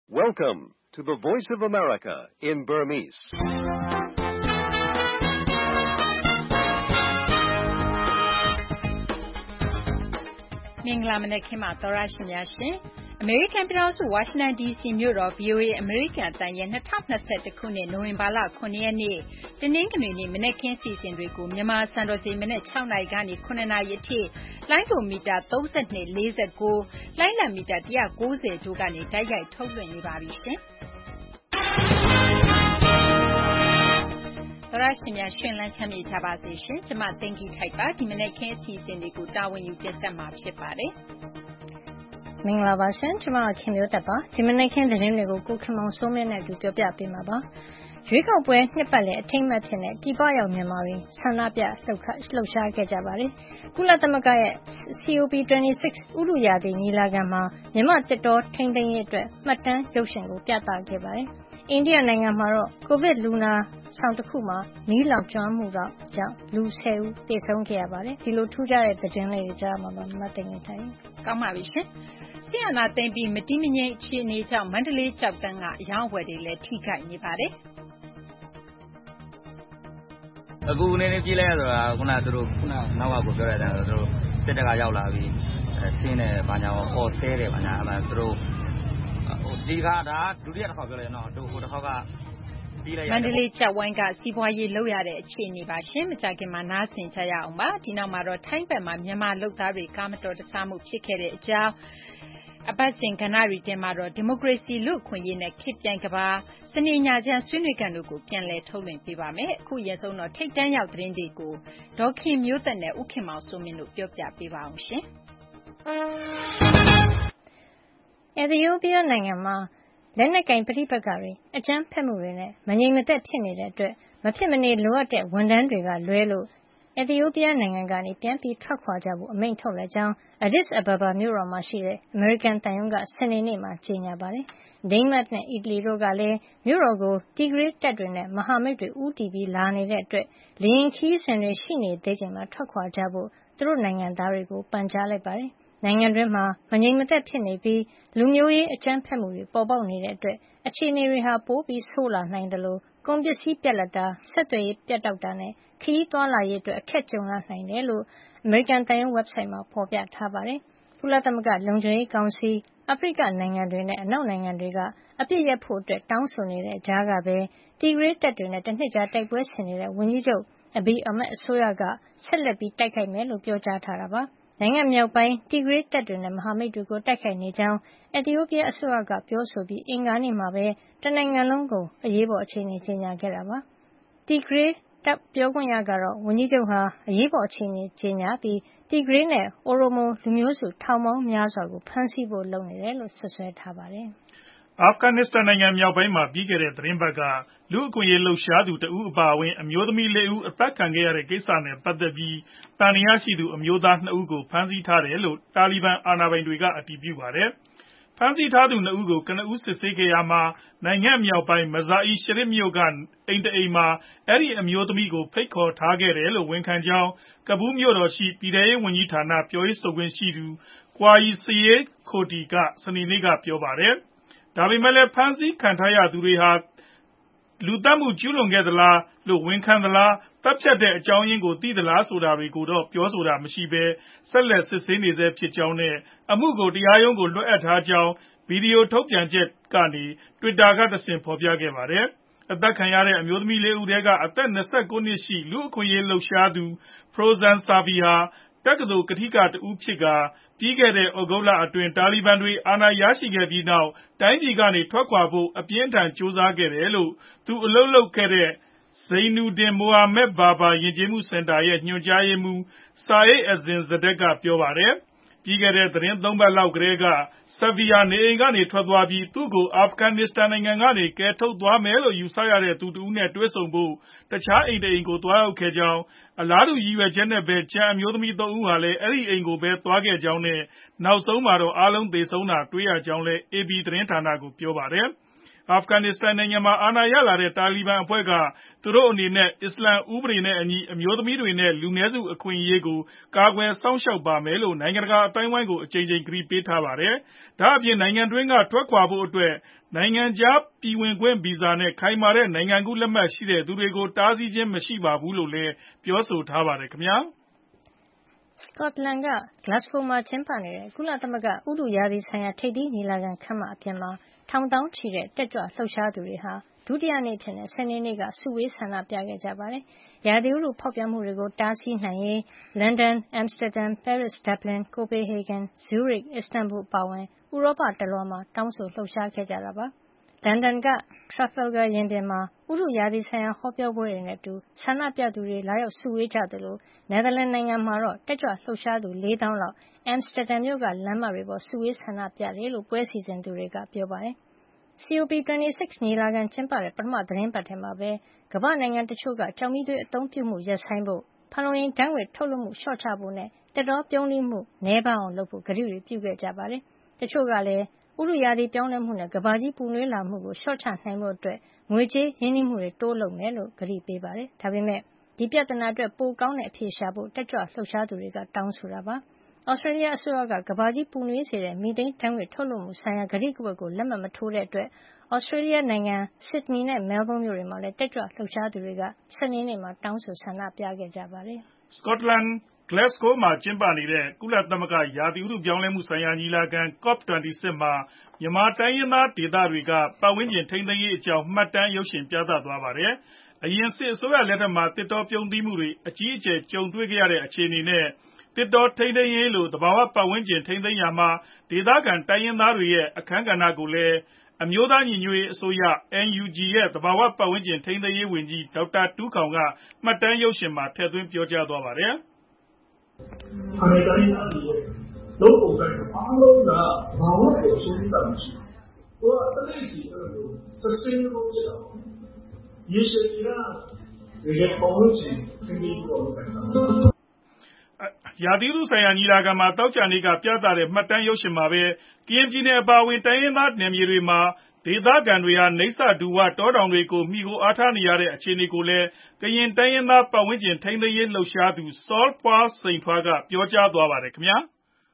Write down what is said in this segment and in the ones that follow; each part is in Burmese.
Welcome to the Voice of America in Burmese. ။မင်္ဂလာမနက်ခင်းပါသောရရှိများရှင်။အမေရိကန်ပြည်ထောင်စုဝါရှင်တန် DC မြို့တော် VOA အမေရိကန်အသံရဲ့2021ခုနှစ်နိုဝင်ဘာလ9ရက်နေ့တနင်္ဂနွေနေ့မနက်ခင်းစီစဉ်တွေကိုမြန်မာစံတော်ချိန်မနက်6နာရီကနေ9နာရီအထိလိုင်းဒိုမီတာ32 49လိုင်းလံမီတာ190တို့ကနေတိုက်ရိုက်ထုတ်လွှင့်နေပါပြီရှင်။သောရရှိများရှင်လန်းချမ်းမြေကြပါစေရှင်။ကျမသိင်္ဂီထိုက်ပါဒီမနက်ခင်းအစီအစဉ်တွေကိုတာဝန်ယူတင်ဆက်မှာဖြစ်ပါတယ်။မင်္ဂလာပါရှင်ကျမခင်မျိုးသက်ပါဒီမနက်ခင်းသတင်းတွေကိုကိုခင်မောင်စိုးမြင့်နဲ့အတူပြောပြပေးမှာပါရွေးကောက်ပွဲနှစ်ပတ်လည်အထိမ်းအမှတ်ဖြစ်တဲ့ပြည်ပရောက်မြန်မာတွေဆန္ဒပြလှုပ်ရှားခဲ့ကြပါတယ်ကုလသမဂ္ဂရဲ့ COP26 ဥတုရာသီညီလာခံမှာမြန်မာတစ်တော်ထိန်းသိမ်းရေးအတွက်မှတ်တမ်းရုပ်ရှင်ကိုပြသခဲ့ပါတယ်အိန္ဒိယနိုင်ငံမှာတော့ကိုဗစ်လူနာဆောင်တစ်ခုမှာမီးလောင်ကျွမ်းမှုကြောင့်လူ10ဦးသေဆုံးခဲ့ရပါတယ်ဒီလိုထူးခြားတဲ့သတင်းလေးတွေကြားမှာမသိနေတယ်ကောင်းပါပြီရှင်ဆီယနာသိမ့်ပြီးမတိမငိမ့်အခြေအနေကြောင့်မန္တလေးကြောက်တန်းကအယောင်းဝယ်တွေလည်းထိခိုက်နေပါတယ်အခုနေနေပြေးလဲဆိုတာခုနနောက်ကကိုပြောရတဲ့သူတို့စစ်တပ်ကရောက်လာပြီးဆင်းတယ်ဘာညာပေါ်ဆဲတယ်ဘာညာအဲ့ဒါသူတို့ဒီကဒါဒုတိယတစ်ခါပြောလဲနော်ဟိုတစ်ခါကမန္တလေးကြောက်ဝိုင်းကစီးပွားရေးလုပ်ရတဲ့အခြေအနေပါရှင်မကြခင်မှာနားဆင်ကြရအောင်ပါဒီနောက်မှာတော့ထိုင်းဘက်မှာမြန်မာလုပ်သားတွေကားမတော်တဆမှုဖြစ်ခဲ့တဲ့အကြောင်းအပတ်စဉ်ကဏ္ဍတွေတင်မှာတော့ဒီမိုကရေစီလူ့အခွင့်အရေးနဲ့ခေတ်ပြိုင်ကဘာစနေညချမ်းဆွေးနွေးကန်တို့ကိုပြန်လည်ထုတ်လွှင့်ပေးပါမယ်အခုရဆုံးတော့ထိတ်တန်းရောက်သတင်းတွေကိုဒေါခင်မျိုးသက်နဲ့ဥခင်မောင်စိုးမင်းတို့ပြောပြပေးပါအောင်ရှင်အက်သီယိုးပီးယားနိုင်ငံမှာလက်နက်ကင်ပဋိပက္ခတွေအကြမ်းဖက်မှုတွေနဲ့မငြိမ်မသက်ဖြစ်နေတဲ့အတွက်မဖြစ်မနေလိုအပ်တဲ့ဝန်ထမ်းတွေကလွဲလို့အက်သီယိုးပီးယားနိုင်ငံကနေပြန်ပြီးထွက်ခွာကြဖို့အမိန့်ထုတ်လိုက်ကြောင်း Addis Ababa မြို့တော်မှာရှိတဲ့အမေရိကန်သံရုံးကစနေနေ့မှာကြေညာပါတယ်။ဒိန်းမတ်နဲ့အီတလီတို့ကလည်းမြို့တော်ကိုတီဂရေးတပ်တွေနဲ့မဟာမိတ်တွေဦးတည်ပြီးလာနေတဲ့အတွက်လေယာဉ်ခရီးစဉ်တွေရှိနေသေးချိန်မှာထွက်ခွာကြဖို့သူတို့နိုင်ငံသားတွေကိုပန်ကြားလိုက်ပါတယ်။နိုင်ငံတွင်းမှာမငြိမ်မသက်ဖြစ်နေပြီးလူမျိုးရေးအကြမ်းဖက်မှုတွေပေါ်ပေါက်နေတဲ့အတွက်အခြေအနေတွေဟာပိုပြီးဆိုးလာနိုင်တယ်လို့ကုန်ပစ္စည်းပြတ်လပ်တာဆက်သွယ်ရေးပြတ်တောက်တာနဲ့ခရီးသွားလာရေးအတွက်အခက်ကြုံရနိုင်တယ်လို့အမေရိကန်သံရုံး website မှာဖော်ပြထားပါတယ်။ကုလသမဂ္ဂလုံခြုံရေးကောင်စီအာဖရိကနိုင်ငံတွေနဲ့အနောက်နိုင်ငံတွေကအပြစ်ရပ်ဖို့တောင်းဆိုနေတဲ့ကြားကပဲတီဂရေးတပ်တွေနဲ့တနှစ်ကြာတိုက်ပွဲဆင်နေတဲ့ဝန်ကြီးချုပ်အဘီအမက်အစိုးရကဆက်လက်ပြီးတိုက်ခိုက်မယ်လို့ပြောကြားထားတာပါ။နိုင်ငံမြောက်ပိုင်းတီဂရေးတပ်တွေနဲ့မဟာမိတ်တွေကိုတိုက်ခိုက်နေကြောင်းအက်သီယိုးပီးယားအစိုးရကပြောဆိုပြီးအင်္ဂါနေ့မှာပဲတနိုင်ငံလုံးကိုအရေးပေါ်အခြေအနေကြေညာခဲ့တာပါ။တီဂရေးတပ်ပြောခွင့်ရကတော့ဝန်ကြီးချုပ်ဟာအရေးပေါ်အခြေအနေကြေညာပြီးတီဂရေးနဲ့အိုရိုမိုလူမျိုးစုထောင်ပေါင်းများစွာကိုဖမ်းဆီးဖို့လုပ်နေတယ်လို့ဆွဆွဲထားပါတယ်။အာဖဂန်နစ္စတန်နိုင်ငံမြောက်ပိုင်းမှာပြီးခဲ့တဲ့သတင်းပတ်ကလူအခွင့်အရေးလှုပ်ရှားသူတဦးအပါအဝင်အမျိုးသမီး4ဦးအသက်ခံခဲ့ရတဲ့ကိစ္စနဲ့ပတ်သက်ပြီးတန်တရားရှိသူအမျိုးသား2ဦးကိုဖမ်းဆီးထားတယ်လို့တာလီဘန်အာဏာပိုင်တွေကအတည်ပြုပါတယ်။ဖမ်းဆီးထားသူ2ဦးကိုကနဦးစစ်ဆေးခဲ့ရမှာနိုင်ငံမြောက်ပိုင်းမဇာအီရှရစ်မြို့ကအိမ်တအိမ်မှာအဲ့ဒီအမျိုးသမီးကိုဖိတ်ခေါ်ထားခဲ့တယ်လို့ဝန်ခံကြောင်းကဘူးမြို့တော်ရှိပြည်ထရေးဝန်ကြီးဌာနပြောရေးဆိုခွင့်ရှိသူကွာယီစယေခိုတီကစနေနေ့ကပြောပါတယ်။ဒါပေမဲ့လည်းဖမ်းဆီးခံထားရသူတွေဟာလူသတ်မှုကျူးလွန်ခဲ့သလားလို့ဝန်ခံသလားတပ်ဖြတ်တဲ့အကြောင်းရင်းကိုသိသလားဆိုတာတွေကိုတော့ပြောဆိုတာမရှိဘဲဆက်လက်စစ်ဆေးနေဆဲဖြစ်ကြောင်းနဲ့အမှုကိုတရားရုံးကိုလွှဲအပ်ထားကြောင်းဗီဒီယိုထုတ်ပြန်ချက်ကနေ Twitter ကတဆင့်ဖော်ပြခဲ့ပါတယ်။အသက်ခံရတဲ့အမျိုးသမီး4ဦးထဲကအသက်29နှစ်ရှိလူအခွင့်အရေးလှုပ်ရှားသူ Frozen Safi ဟာတက္ကသိုလ်ကထိကတဦးဖြစ်ကာပြီးခဲ့တဲ့ဩဂုတ်လအတွင်းတာလီဘန်တွေအာဏာရရှိခဲ့ပြီးနောက်တိုင်းပြည်ကနေထွက်ခွာဖို့အပြင်းထန်ကြိုးစားခဲ့တယ်လို့သူအလုပ်လုပ်ခဲ့တဲ့Zainuddin Mohammed Barber ယဉ်ကျေးမှုစင်တာရဲ့ညွှန်ကြားရေးမှူး Saeed Azin Zadeh ကပြောပါတယ်။ပြီးခဲ့တဲ့သတင်း3ပတ်လောက်ကတည်းက Safi နေအိမ်ကနေထွက်သွားပြီးသူ့ကိုအာဖဂန်နစ္စတန်နိုင်ငံကနေကယ်ထုတ်သွားမယ်လို့ယူဆရတဲ့သူတဦးနဲ့တွေ့ဆုံဖို့တခြားအိမ်တအိမ်ကိုသွားရောက်ခဲ့ကြောင်းအလားတူရည်ရွယ်ချက်နဲ့ပဲကျန်အမျိုးသမီး3ဦးဟာလည်းအဲ့ဒီအိမ်ကိုပဲသွားခဲ့ကြောင်းနဲ့နောက်ဆုံးမှာတော့အားလုံးသေဆုံးတာတွေ့ရကြောင်းလည်း AP သတင်းဌာနကိုပြောပါတယ်။အာဖဂန်နစ္စတန်နိုင်ငံမှာအာဏာရလာတဲ့တာလီဘန်အဖွဲ့ကသူတို့အနေနဲ့အစ္စလာမ်ဥပဒေနဲ့အညီအမျိုးသမီးတွေနဲ့လူနည်းစုအခွင့်အရေးကိုကာကွယ်စောင့်ရှောက်ပါမယ်လို့နိုင်ငံတကာအသိုင်းအဝိုင်းကိုအကြိမ်ကြိမ်ကတိပေးထားပါတယ်။ဒါအပြင်နိုင်ငံတွင်းကထွက်ခွာဖို့အတွက်နိုင်ငံခြားပြည်ဝင်ခွင့်ဗီဇာနဲ့ခိုင်မာတဲ့နိုင်ငံကူးလက်မှတ်ရှိတဲ့သူတွေကိုတားဆီးခြင်းမရှိပါဘူးလို့လည်းပြောဆိုထားပါတယ်ခင်ဗျာစကော့တလန်က Glasgow မှာကျင်းပနေတဲ့ကုလသမဂ္ဂဥတုရာသီဆိုင်ရာထိပ်သီးညီလာခံခန်းမအပြင်မှာထောင်သောင်းချီတဲ့တက်ကြွလှုပ်ရှားသူတွေဟာဒုတိယနေ့အဖြစ်စနေနေ့ကစုဝေးဆန္ဒပြခဲ့ကြပါတယ်။ရာသီဥတုဖောက်ပြန်မှုတွေကိုတားဆီးနိုင်ရေးလန်ဒန်၊အမ်စတာဒန်၊ပဲရစ်၊ဒဗ္ဗလင်၊ကိုပေဟေဂန်၊ဇူးရစ်၊အစ္စတန်ဘူလ်အပါအဝင်ဥရောပတလွှားမှာတောင်းဆိုလှုပ်ရှားခဲ့ကြတာပါ။လန်ဒန်က Trafalgar ရင်ပြင်မှာဥတုရာသီဆိုင်ရာဟောပြောပွဲတွေနဲ့အတူဆန္ဒပြသူတွေလာရောက်စုဝေးကြသလိုနယ်သာလန်နိုင်ငံမှာတော့တက်ကြွလှုပ်ရှားသူ4သောင်းလောက်အမ်စတာဒန်မြို့ကလမ်းမတွေပေါ်စုဝေးဆန္ဒပြတယ်လို့ပွဲစီစဉ်သူတွေကပြောပါတယ်။ COP26 ညီလာခံကျင်းပတဲ့ပထမသီတင်းပတ်ထဲမှာပဲကမ္ဘာ့နိုင်ငံတချို့ကကျောက်မီးသွေးအသုံးပြုမှုရပ်ဆိုင်းဖို့ဖန်လုံအိမ်ဓါတ်ငွေ့ထုတ်လွှတ်မှုလျှော့ချဖို့နဲ့သစ်တောပြုန်းတီးမှုနည်းပါးအောင်လုပ်ဖို့ကတိတွေပြုခဲ့ကြပါတယ်။တချို့ကလည်းဥတုရာသီပြောင်းလဲမှုနဲ့ကမ္ဘာကြီးပူနွေးလာမှုကိုလျှော့ချနိုင်ဖို့ငွေကြေးရင်းနှီးမှုတွေတိုးလုပ်မယ်လို့ကတိပေးပါတယ်။ဒါပေမယ့်ဒီပြဿနာအတွက်ပိုကောင်းတဲ့အဖြေရှာဖို့တက်ကြွလှုပ်ရှားသူတွေကတောင်းဆိုတာပါ။ဩစတြေးလျအစိုးရကကမ္ဘာကြီးပူနွေးစေတဲ့မီသိန်းဓါတ်ငွေ့ထုတ်လွှတ်မှုဆိုင်ရာကတိကဝတ်ကိုလက်မှတ်မထိုးတဲ့အတွက်ဩစတြေးလျနိုင်ငံဆစ်ဒနီနဲ့မဲလ်ဘုန်းမြို့တွေမှာလည်းတက်ကြွလှုပ်ရှားသူတွေကစနေနေ့မှာတောင်းဆိုဆန္ဒပြခဲ့ကြပါတယ်။စကော့တလန်Glasgow မှာကျင်းပနေတဲ့ကုလသမဂ္ဂရာသီဥတုပြောင်းလဲမှုဆိုင်ရာညီလာခံ COP26 မှာမြန်မာတိုင်းရင်းသားဒေသတွေကပတ်ဝန်းကျင်ထိန်းသိမ်းရေးအကြောင်းမှတ်တမ်းရုပ်ရှင်ပြသသွားပါတယ်။အရင်စစ်အစိုးရလက်ထက်မှာသစ်တောပြုန်းတီးမှုတွေအကြီးအကျယ်ကြုံတွေ့ခဲ့ရတဲ့အခြေအနေနဲ့သစ်တောထိန်းသိမ်းရေးလိုသဘာဝပတ်ဝန်းကျင်ထိန်းသိမ်းရာမှာဒေသခံတိုင်းရင်းသားတွေရဲ့အခန်းကဏ္ဍကိုလည်းအမျိုးသားညီညွတ်ရေးအစိုးရ NUG ရဲ့သဘာဝပတ်ဝန်းကျင်ထိန်းသိမ်းရေးဝန်ကြီးဒေါက်တာတူးခေါင်ကမှတ်တမ်းရုပ်ရှင်မှာထည့်သွင်းပြောကြားသွားပါတယ်။အနေတိုင်းသားတွေရဲ့လုံးပုံတိုင်းအားလုံးကဘာလို့ကိုရှင်းတာမရှိဘူး။တလေးစီအဲ့လို sustainable ဖြစ်တာပေါ့။ရေရှည်ကရဲ့ပုံစံချင်းဒီလိုပဲရာသီဥတုဆိုင်ရာညီလာခံမှာတောက်ကြနေကပြသတဲ့မှတ်တမ်းရုပ်ရှင်မှာပဲကရင်ပြည်နယ်အပါအဝင်တိုင်းရင်းသားနယ်မြေတွေမှာဒေသခံတွေဟာနေဆဒူဝတောတောင်တွေကိုမှီခိုအားထားနေရတဲ့အခြေအနေကိုလည်းကရင်တိုင်းရင်းသားပတ်ဝန်းကျင်ထိန်းသိမ်းရေးလှုပ်ရှားသူစောဖွားစိန်ထွားကပြောကြားသွားပါတယ်ခင်ဗျာ။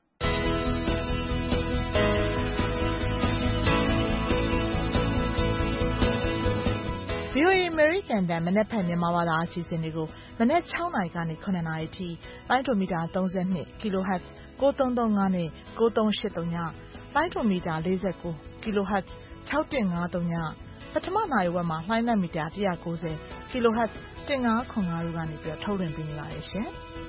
VOA American တန်မနက်ဖြန်မြန်မာဘာသာအစီအစဉ်တွေကိုမနက်6နာရီကနေ9နာရီထိလိုင်းဒိုမီတာ32 kHz 9335နဲ့9383ညလိုင်းဒိုမီတာ49 kHz 6153ညပထမနာရီဝက်မှာလိုင်းနက်မီတာ190 kHz 1505တို့ကနေပြီးထုတ်လွှင့်ပေးနေပါတယ်ရှင်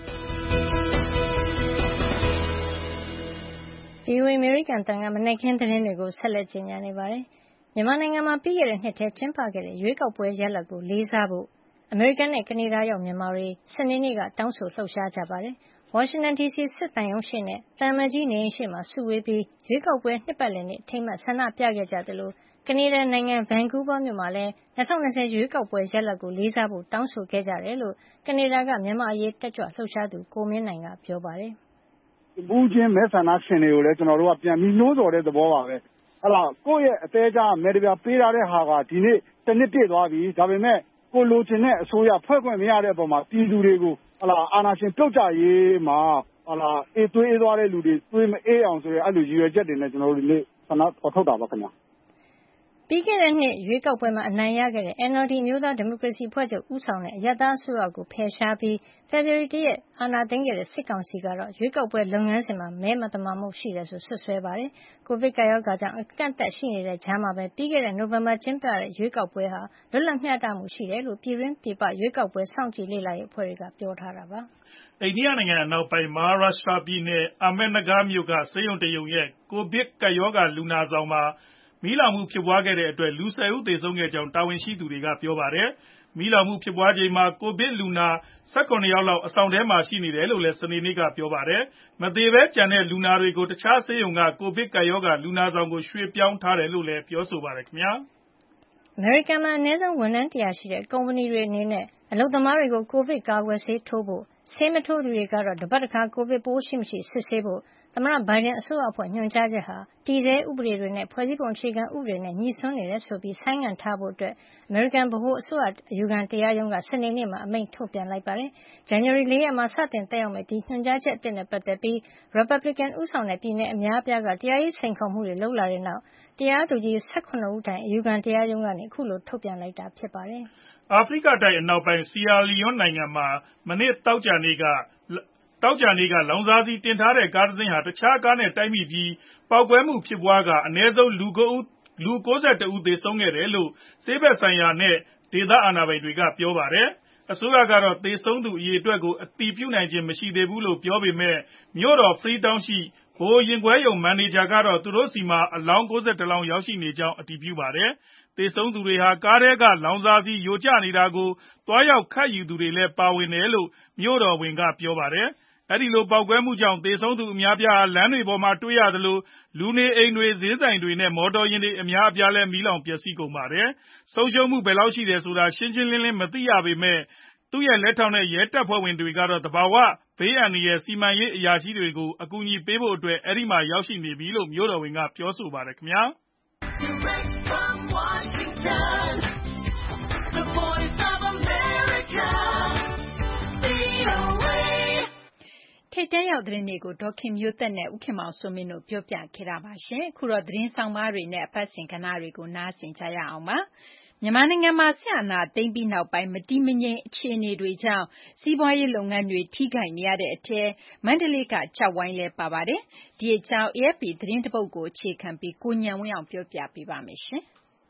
။ VOA American တန်ကမနက်ခင်းသတင်းတွေကိုဆက်လက်ကြီးညာနေပါတယ်။မြန်မာနိုင်ငံမှာပြီးခဲ့တဲ့နှစ်ထဲကျင်းပခဲ့တဲ့ရွေးကောက်ပွဲရလဒ်ကိုလေးစားဖို့အမေရိကန်နဲ့ကနေဒါရောက်မြန်မာတွေစနေနေ့ကတောင်းဆိုလှုပ်ရှားကြပါတယ်။ဝါရှင်တန်ဒီစီစစ်သံရုံးရှေ့နဲ့သံအမတ်ကြီးနေအိမ်ရှေ့မှာစုဝေးပြီးရွေးကောက်ပွဲနှစ်ပတ်လည်နေ့အထိမ်းအမှတ်ဆန္ဒပြခဲ့ကြသလိုကနေဒါနိုင်ငံဗန်ကူးဗားမြို့မှာလည်း2020ရွေးကောက်ပွဲရလဒ်ကိုလေးစားဖို့တောင်းဆိုခဲ့ကြတယ်လို့ကနေဒါကမြန်မာအရေးတက်ကြွလှုပ်ရှားသူကိုမင်းနိုင်ကပြောပါတယ်။ဘူးချင်းမဲဆန္ဒရှင်တွေကိုလည်းကျွန်တော်တို့ကပြန်ပြီးနှိုးဆော်တဲ့သဘောပါပဲ။ကိုယ့်ရဲ့အသေးစားမဲတပြားပေးထားတဲ့ဟာကဒီနေ့တစ်နှစ်ပြည့်သွားပြီဒါပေမဲ့ကိုလိုချင်တဲ့အစိုးရဖွဲ့ခွင့်မရတဲ့အပေါ်မှာပြည်သူတွေကိုအာဏာရှင်ပြုတ်ကျရေးမှာအေးသွေးအေးသွားတဲ့လူတွေသွေးမအေးအောင်ဆိုရအဲ့လိုရည်ရွယ်ချက်တွေနဲ့ကျွန်တော်တို့ဒီနေ့ဆန္ဒထုတ်တာပါခင်ဗျာပြီးခဲ့တဲ့နှစ်ရွေးကောက်ပွဲမှာအနိုင်ရခဲ့တဲ့ NLD မျိုးသားဒီမိုကရေစီဖွဲ့ချုပ်ဦးဆောင်တဲ့အရပ်သားအစိုးရကိုဖယ်ရှားပြီးဖေဖော်ဝါရီလ 1 ရက်အာဏာသိမ်းခဲ့တဲ့စစ်ကောင်စီကတော့ရွေးကောက်ပွဲလုပ်ငန်းစဉ်မှာမဲမသမာမှုရှိတယ်ဆိုစွပ်စွဲပါတယ်။ကိုဗစ်ကပ်ရောဂါကြောင့်အကန့်အသတ်ရှိနေတဲ့ကြားမှာပဲပြီးခဲ့တဲ့နိုဝင်ဘာကျင်းပတဲ့ရွေးကောက်ပွဲဟာလွတ်လပ်မျှတမှုရှိတယ်လို့ပြည်တွင်းပြည်ပရွေးကောက်ပွဲစောင့်ကြည့်လေ့လာရေးအဖွဲ့တွေကပြောထားတာပါ။အိန္ဒိယနိုင်ငံအနောက်ပိုင်းမဟာရပ်ရှ်ထရာပြည်နယ်အာမက်နဂါမြို့ကဆေးရုံတရုံရဲ့ကိုဗစ်ကပ်ရောဂါလူနာဆောင်မှာမီးလောင်မှုဖြစ်ပွားခဲ့တဲ့အတွက်လူ10ဦးသေဆုံးခဲ့ကြောင်းတာဝန်ရှိသူတွေကပြောပါတယ်။မီးလောင်မှုဖြစ်ပွားချိန်မှာကိုဗစ်လူနာ18ယောက်လောက်အဆောင်ထဲမှာရှိနေတယ်လို့လည်းစနေနေ့ကပြောပါတယ်။မသေဘဲကျန်တဲ့လူနာတွေကိုတခြားဆေးရုံကကိုဗစ်ကပ်ရောဂါလူနာဆောင်ကိုရွှေ့ပြောင်းထားတယ်လို့လည်းပြောဆိုပါတယ်ခင်ဗျာ။အမေရိကန်မှာအနည်းဆုံးဝန်ထမ်း100ရှိတဲ့ကုမ္ပဏီတွေအနေနဲ့အလုပ်သမားတွေကိုကိုဗစ်ကာကွယ်ဆေးထိုးဖို့ဆေးမထိုးသူတွေကတော့တပတ်တစ်ခါကိုဗစ်ပိုးရှိမရှိစစ်ဆေးဖို့သမ္မတဘိုင်ဒန်အစိုးရအဖွဲ့ညွှန်ကြားချက်ဟာတည်ဆဲဥပဒေတွေနဲ့ဖွဲ့စည်းပုံအခြေခံဥပဒေနဲ့ညှိစွန်းနေတယ်ဆိုပြီးဆိုင်းငံ့ထားဖို့အမေရိကန်ဗဟိုအစိုးရအယူခံတရားရုံးကစနေနေ့မှာအမိန့်ထုတ်ပြန်လိုက်ပါတယ်။ ဇန်နဝါရီ 4 ရက်မှာစတင်သက်ရောက်မယ့်ဒီညွှန်ကြားချက်အသစ်နဲ့ပတ်သက်ပြီး ရီပတ်ဘလစ်ကန်ဦးဆောင်တဲ့ပြည်နယ်အများအပြားကတရားရေးစိန်ခေါ်မှုတွေလုပ်လာတဲ့နောက်တရားသူကြီး 17 ဦးတိုင်အယူခံတရားရုံးကနေအခုလိုထုတ်ပြန်လိုက်တာဖြစ်ပါတယ်။ အာဖရိကတိုက်အနောက်ပိုင်း Sierra Leone နိုင်ငံမှာမနေ့သောကြာနေ့ကလောင်စာဆီတင်ထားတဲ့ကားတစင်းဟာတခြားကားနဲ့တိုက်မိပြီးပေါက်ကွဲမှုဖြစ်ပွားကာအနည်းဆုံးလူ 91 ဦးသေဆုံးခဲ့တယ်လို့ဆေးဘက်ဆိုင်ရာနဲ့ဒေသအာဏာပိုင်တွေကပြောပါတယ်။ အစိုးရကတော့သေဆုံးသူအရေအတွက်ကိုအတည်ပြုနိုင်ခြင်းမရှိသေးဘူးလို့ပြောပေမဲ့မြို့တော် Freetown ရှိဗဟိုရင်ခွဲရုံမန်နေဂျာကတော့သူတို့ဆီမှာအလောင်း 91 လောင်းရောက်ရှိနေကြောင်းအတည်ပြုပါတယ်။ သေဆုံးသူတွေဟာကားထဲကလောင်စာဆီယိုကျနေတာကိုသွားရောက်ခတ်ယူသူတွေလည်းပါဝင်တယ်လို့မြို့တော်ဝန်ကပြောပါတယ်။ အဲဒီလိုပေါက်ကွဲမှုကြောင့်သေဆုံးသူအများအပြားဟာလမ်းတွေပေါ်မှာတွေ့ရသလိုလူနေအိမ်တွေဈေးဆိုင်တွေနဲ့မော်တော်ယာဉ်တွေအများအပြားလည်းမီးလောင်ပျက်စီးကုန်ပါတယ်။ ဆုံးရှုံးမှုဘယ်လောက်ရှိတယ်ဆိုတာရှင်းရှင်းလင်းလင်းမသိရပေမဲ့သူ့ရဲ့လက်ထောက်နဲ့ရဲတပ်ဖွဲ့ဝင်တွေကတော့သဘာဝဘေးအန္တရာယ်စီမံရေးအရာရှိတွေကိုအကူအညီပေးဖို့အတွက်အဲဒီမှာရောက်ရှိနေပြီလို့မြို့တော်ဝန်ကပြောဆိုပါတယ်ခင်ဗျာ။ Direct from Washington, the voice of America, VOA. ထိပ်တန်းရောက်သတင်းတွေကိုဒေါ်ခင်မျိုးသက်နဲ့ဦးခင်မောင်စိုးမင်းတို့ပြောပြခဲ့တာပါ။အခုတော့သတင်းဆောင်မတွေနဲ့အပတ်စဉ်ကဏ္ဍတွေကိုနားဆင်ကြရအောင်ပါ။မြန်မာနိုင်ငံမှာစစ်အာဏာသိမ်းပြီးနောက်ပိုင်းမတည်မငြိမ်အခြေအနေတွေကြောင့်စီးပွားရေးလုပ်ငန်းတွေထိခိုက်နေရတဲ့အထဲမန္တလေးကကျောက်ဝိုင်းလည်းပါပါတယ်။ဒီအကြောင်း AFP သတင်းတပုဒ်ကိုအခြေခံပြီးကိုဉာဏ်ဝင်းအောင်ပြောပြပေးပါမယ်။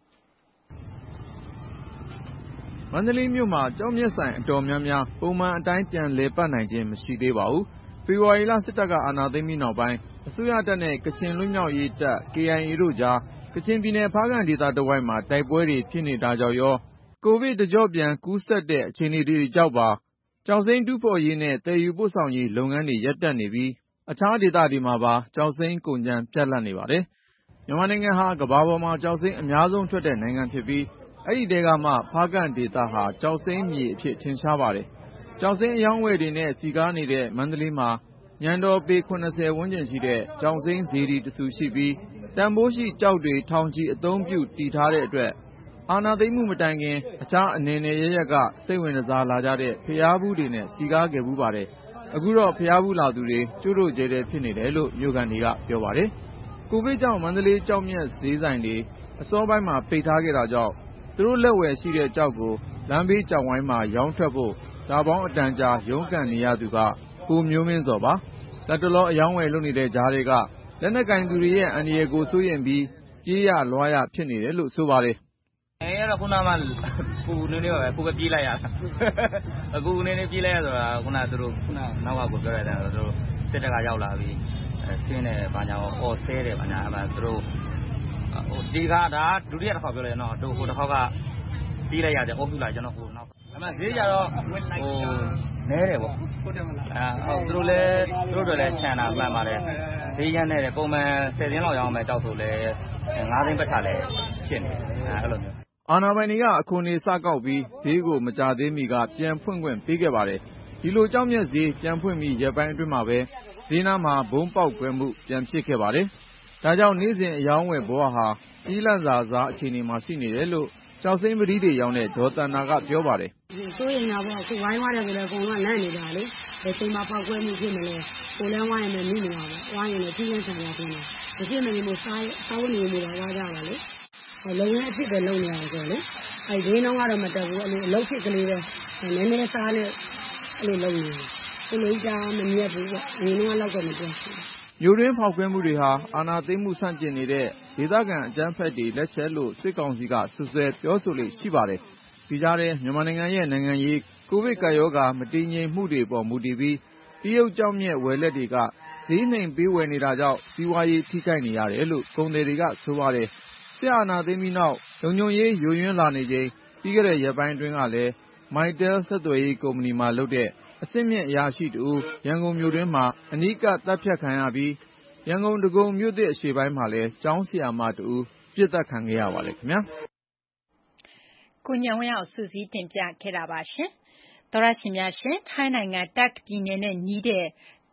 မန္တလေးမြို့မှာကျောက်မျက်ဆိုင်အတော်များများပုံမှန်အတိုင်းပြန်လည်ပတ်နိုင်ခြင်းမရှိသေးပါဘူး။ဖေဖော်ဝါရီလစစ်တပ်ကအာဏာသိမ်းပြီးနောက်ပိုင်းအစိုးရတပ်နဲ့ကချင်လွတ်မြောက်ရေးတပ် KIA တို့ကြားကချင်ပြည်နယ်ဖားကန့်ဒေသတဝိုက်မှာတိုက်ပွဲတွေဖြစ်နေတာကြောင့်ရောကိုဗစ်တကျော့ပြန်ကူးစက်တဲ့အခြေအနေတွေကြောင့်ပါကျောက်စိမ်းတူးဖော်ရေးနဲ့သယ်ယူပို့ဆောင်ရေးလုပ်ငန်းတွေရပ်တန့်နေပြီးအခြားဒေသတွေမှာပါကျောက်စိမ်းကုန်ကြမ်းပြတ်လပ်နေပါတယ်။မြန်မာနိုင်ငံဟာကမ္ဘာပေါ်မှာကျောက်စိမ်းအများဆုံးထွက်တဲ့နိုင်ငံဖြစ်ပြီးအဲဒီထဲကမှဖားကန့်ဒေသဟာကျောက်စိမ်းမြေအဖြစ်ထင်ရှားပါတယ်။ကျောက်စိမ်းအရောင်းဝယ်တွေနဲ့စီကားနေတဲ့မန္တလေးမှာညံတော်ပေ70ဝန်းကျင်ရှိတဲ့ကျောက်စိမ်းစေတီတဆူရှိပြီးတန်ဖိုးရှိကျောက်တွေထောင်ချီအသုံးပြုတည်ထားတဲ့အတွက်အာဏာသိမ်းမှုမတိုင်ခင်အခြားအနယ်နယ်ရပ်ရပ်ကစိတ်ဝင်စားလာကြတဲ့ဖျားဘူးတွေနဲ့စီကားခဲ့ဘူးပါတယ်။အခုတော့ဖျားဘူးလာသူတွေကျို့တို့ကျဲတဲ့ဖြစ်နေတယ်လို့မြို့ခံတွေကပြောပါတယ်။ကိုဗစ်ကြောင့်မန္တလေးကျောက်မျက်ဈေးဆိုင်တွေအစောပိုင်းမှာပိတ်ထားခဲ့တာကြောင့်သူတို့လက်ဝယ်ရှိတဲ့ကျောက်ကိုလမ်းဘေးကျောက်ဝိုင်းမှာရောင်းထွက်ဖို့လပေါင်းအတန်ကြာရုန်းကန်နေရသူကကိုမျိုးမင်းစောပါ။လတ်တလောအယောင်းဝယ်လုပ်နေတဲ့ကြားတွေကလက်နက်ကင်သူတွေရဲ့အန္တရာယ်ကိုစိုးရိမ်ပြီးပြေးရလွှားရဖြစ်နေတယ်လို့ဆိုပါတယ်။အဲ့တော့ခုနမှပူနေနေပါပဲကိုပဲပြေးလိုက်ရတာအခုနေနေပြေးလိုက်ရဆိုတာခုနသူတို့ခုနနောက်ကကိုပြောရတဲ့သူတို့စစ်တပ်ကရောက်လာပြီးဆင်းတယ်ဘာညာဟောဆဲတယ်ဘာညာအဲ့မှာသူတို့ဒီကဒါဒုတိယတစ်ခါပြောလိုက်နော်ဟိုတစ်ခါကပြေးလိုက်ရတယ်အုပ်စုလိုက်ကျွန်တော်ဟိုနောက်အဲ့မှာဈေးကြတော့နဲတယ်ပေါ့ဟုတ်တယ်မလားဟုတ်သူတို့လည်းခြံတာမှန်ပါတယ်ဈေးရမ်းနေတယ်ပုံမှန်10သိန်းလောက်ရောင်းမယ်တောက်ဆိုလဲ9သိန်းပတ်ချလဲဖြစ်နေအဲ့လိုမျိုးအာဏာပိုင်တွေကအခွန်တွေစကောက်ပြီးဈေးကိုမကြသေးမီကပြန်ဖွင့်ခွင့်ပေးခဲ့ပါတယ်ဒီလိုကြောက်မြက်ဈေးပြန်ဖွင့်ပြီးရက်ပိုင်းအတွင်းမှာပဲဈေးနားမှာဘုံပေါက်ကွဲမှုပြန်ဖြစ်ခဲ့ပါတယ်ဒါကြောင့်နေ့စဉ်အယောင်းဝယ်ဘဝဟာကြီးလန့်စာစားအခြေအနေမှာရှိနေတယ်လို့ကျောက်စိမ်းပတိတွေရောင်းတဲ့ဒေါ်တန်နာကပြောပါတယ်စိုးရင်တော့အခုဝိုင်းသွားတယ်ဆိုတော့အကုန်လုံးလန့်နေကြလေဘယ်ချိန်မှပေါက်ကွဲမှုဖြစ်မလဲကိုလည်းဝိုင်းရင်လည်းမိနေတာပေါ့ဝိုင်းရင်လည်းကြီးကျယ်ဆန်ဆန်ဖြစ်နေမဖြစ်မနေမို့စားဝတ်နေမှုတော့ဝါကြပါလေလုံရအဖြစ်ပဲလုံနေရတယ်ဆိုလေအဲဒင်းတော့ကတော့မတက်ဘူးအလုပ်ဖြစ်ကလေးပဲနည်းနည်းစားနဲ့အဲ့လိုလုံနေတယ်ကိုလေးကမမြတ်ဘူးပေါ့ငင်းတော့လောက်တော့မပြတ်ဘူးမြို့တွင်းဖောက်ခွဲမှုတွေဟာအာဏာသိမ်းမှုဆန့်ကျင်နေတဲ့ဒေသခံအကြမ်းဖက်တွေလက်ချက်လို့စစ်ကောင်စီကဆွဆွဲပြောဆိုလေ့ရှိပါတယ်။ဒီကြားထဲမြန်မာနိုင်ငံရဲ့နိုင်ငံရေးကိုဗစ်ကပ်ရောဂါမတည်ငြိမ်မှုတွေပေါ်မူတည်ပြီးတရုတ်ကျောက်မျက်ဝယ်လက်တွေကဈေးနှိမ်ပေးဝယ်နေတာကြောင့်စီးပွားရေးထိခိုက်နေရတယ်လို့ကုန်သည်တွေကဆိုပါတယ်။စစ်အာဏာသိမ်းပြီးနောက်လုံခြုံရေးယိုယွင်းလာနေချိန်ပြီးခဲ့တဲ့ရက်ပိုင်းအတွင်းကလည်း Mytel ဆက်သွယ်ရေးကုမ္ပဏီမှာလုပ်တဲ့အဆင့်မြင့်အရာရှိတူရန်ကုန်မြို့တွင်းမှာအနီးကပ်တပ်ဖြတ်ခံရပြီးရန်ကုန်ဒဂုံမြို့သစ်အရှေ့ပိုင်းမှာလည်းကျောင်းဆရာမတူပြစ်ဒဏ်ခံခဲ့ရပါတယ်ခင်ဗျာကိုညံဝင်းအောင်စူးစီးတင်ပြခဲ့တာပါရှင်သောရရှိများရှင်ထိုင်းနိုင်ငံတက်ပြည်နယ်နဲ့နီးတဲ့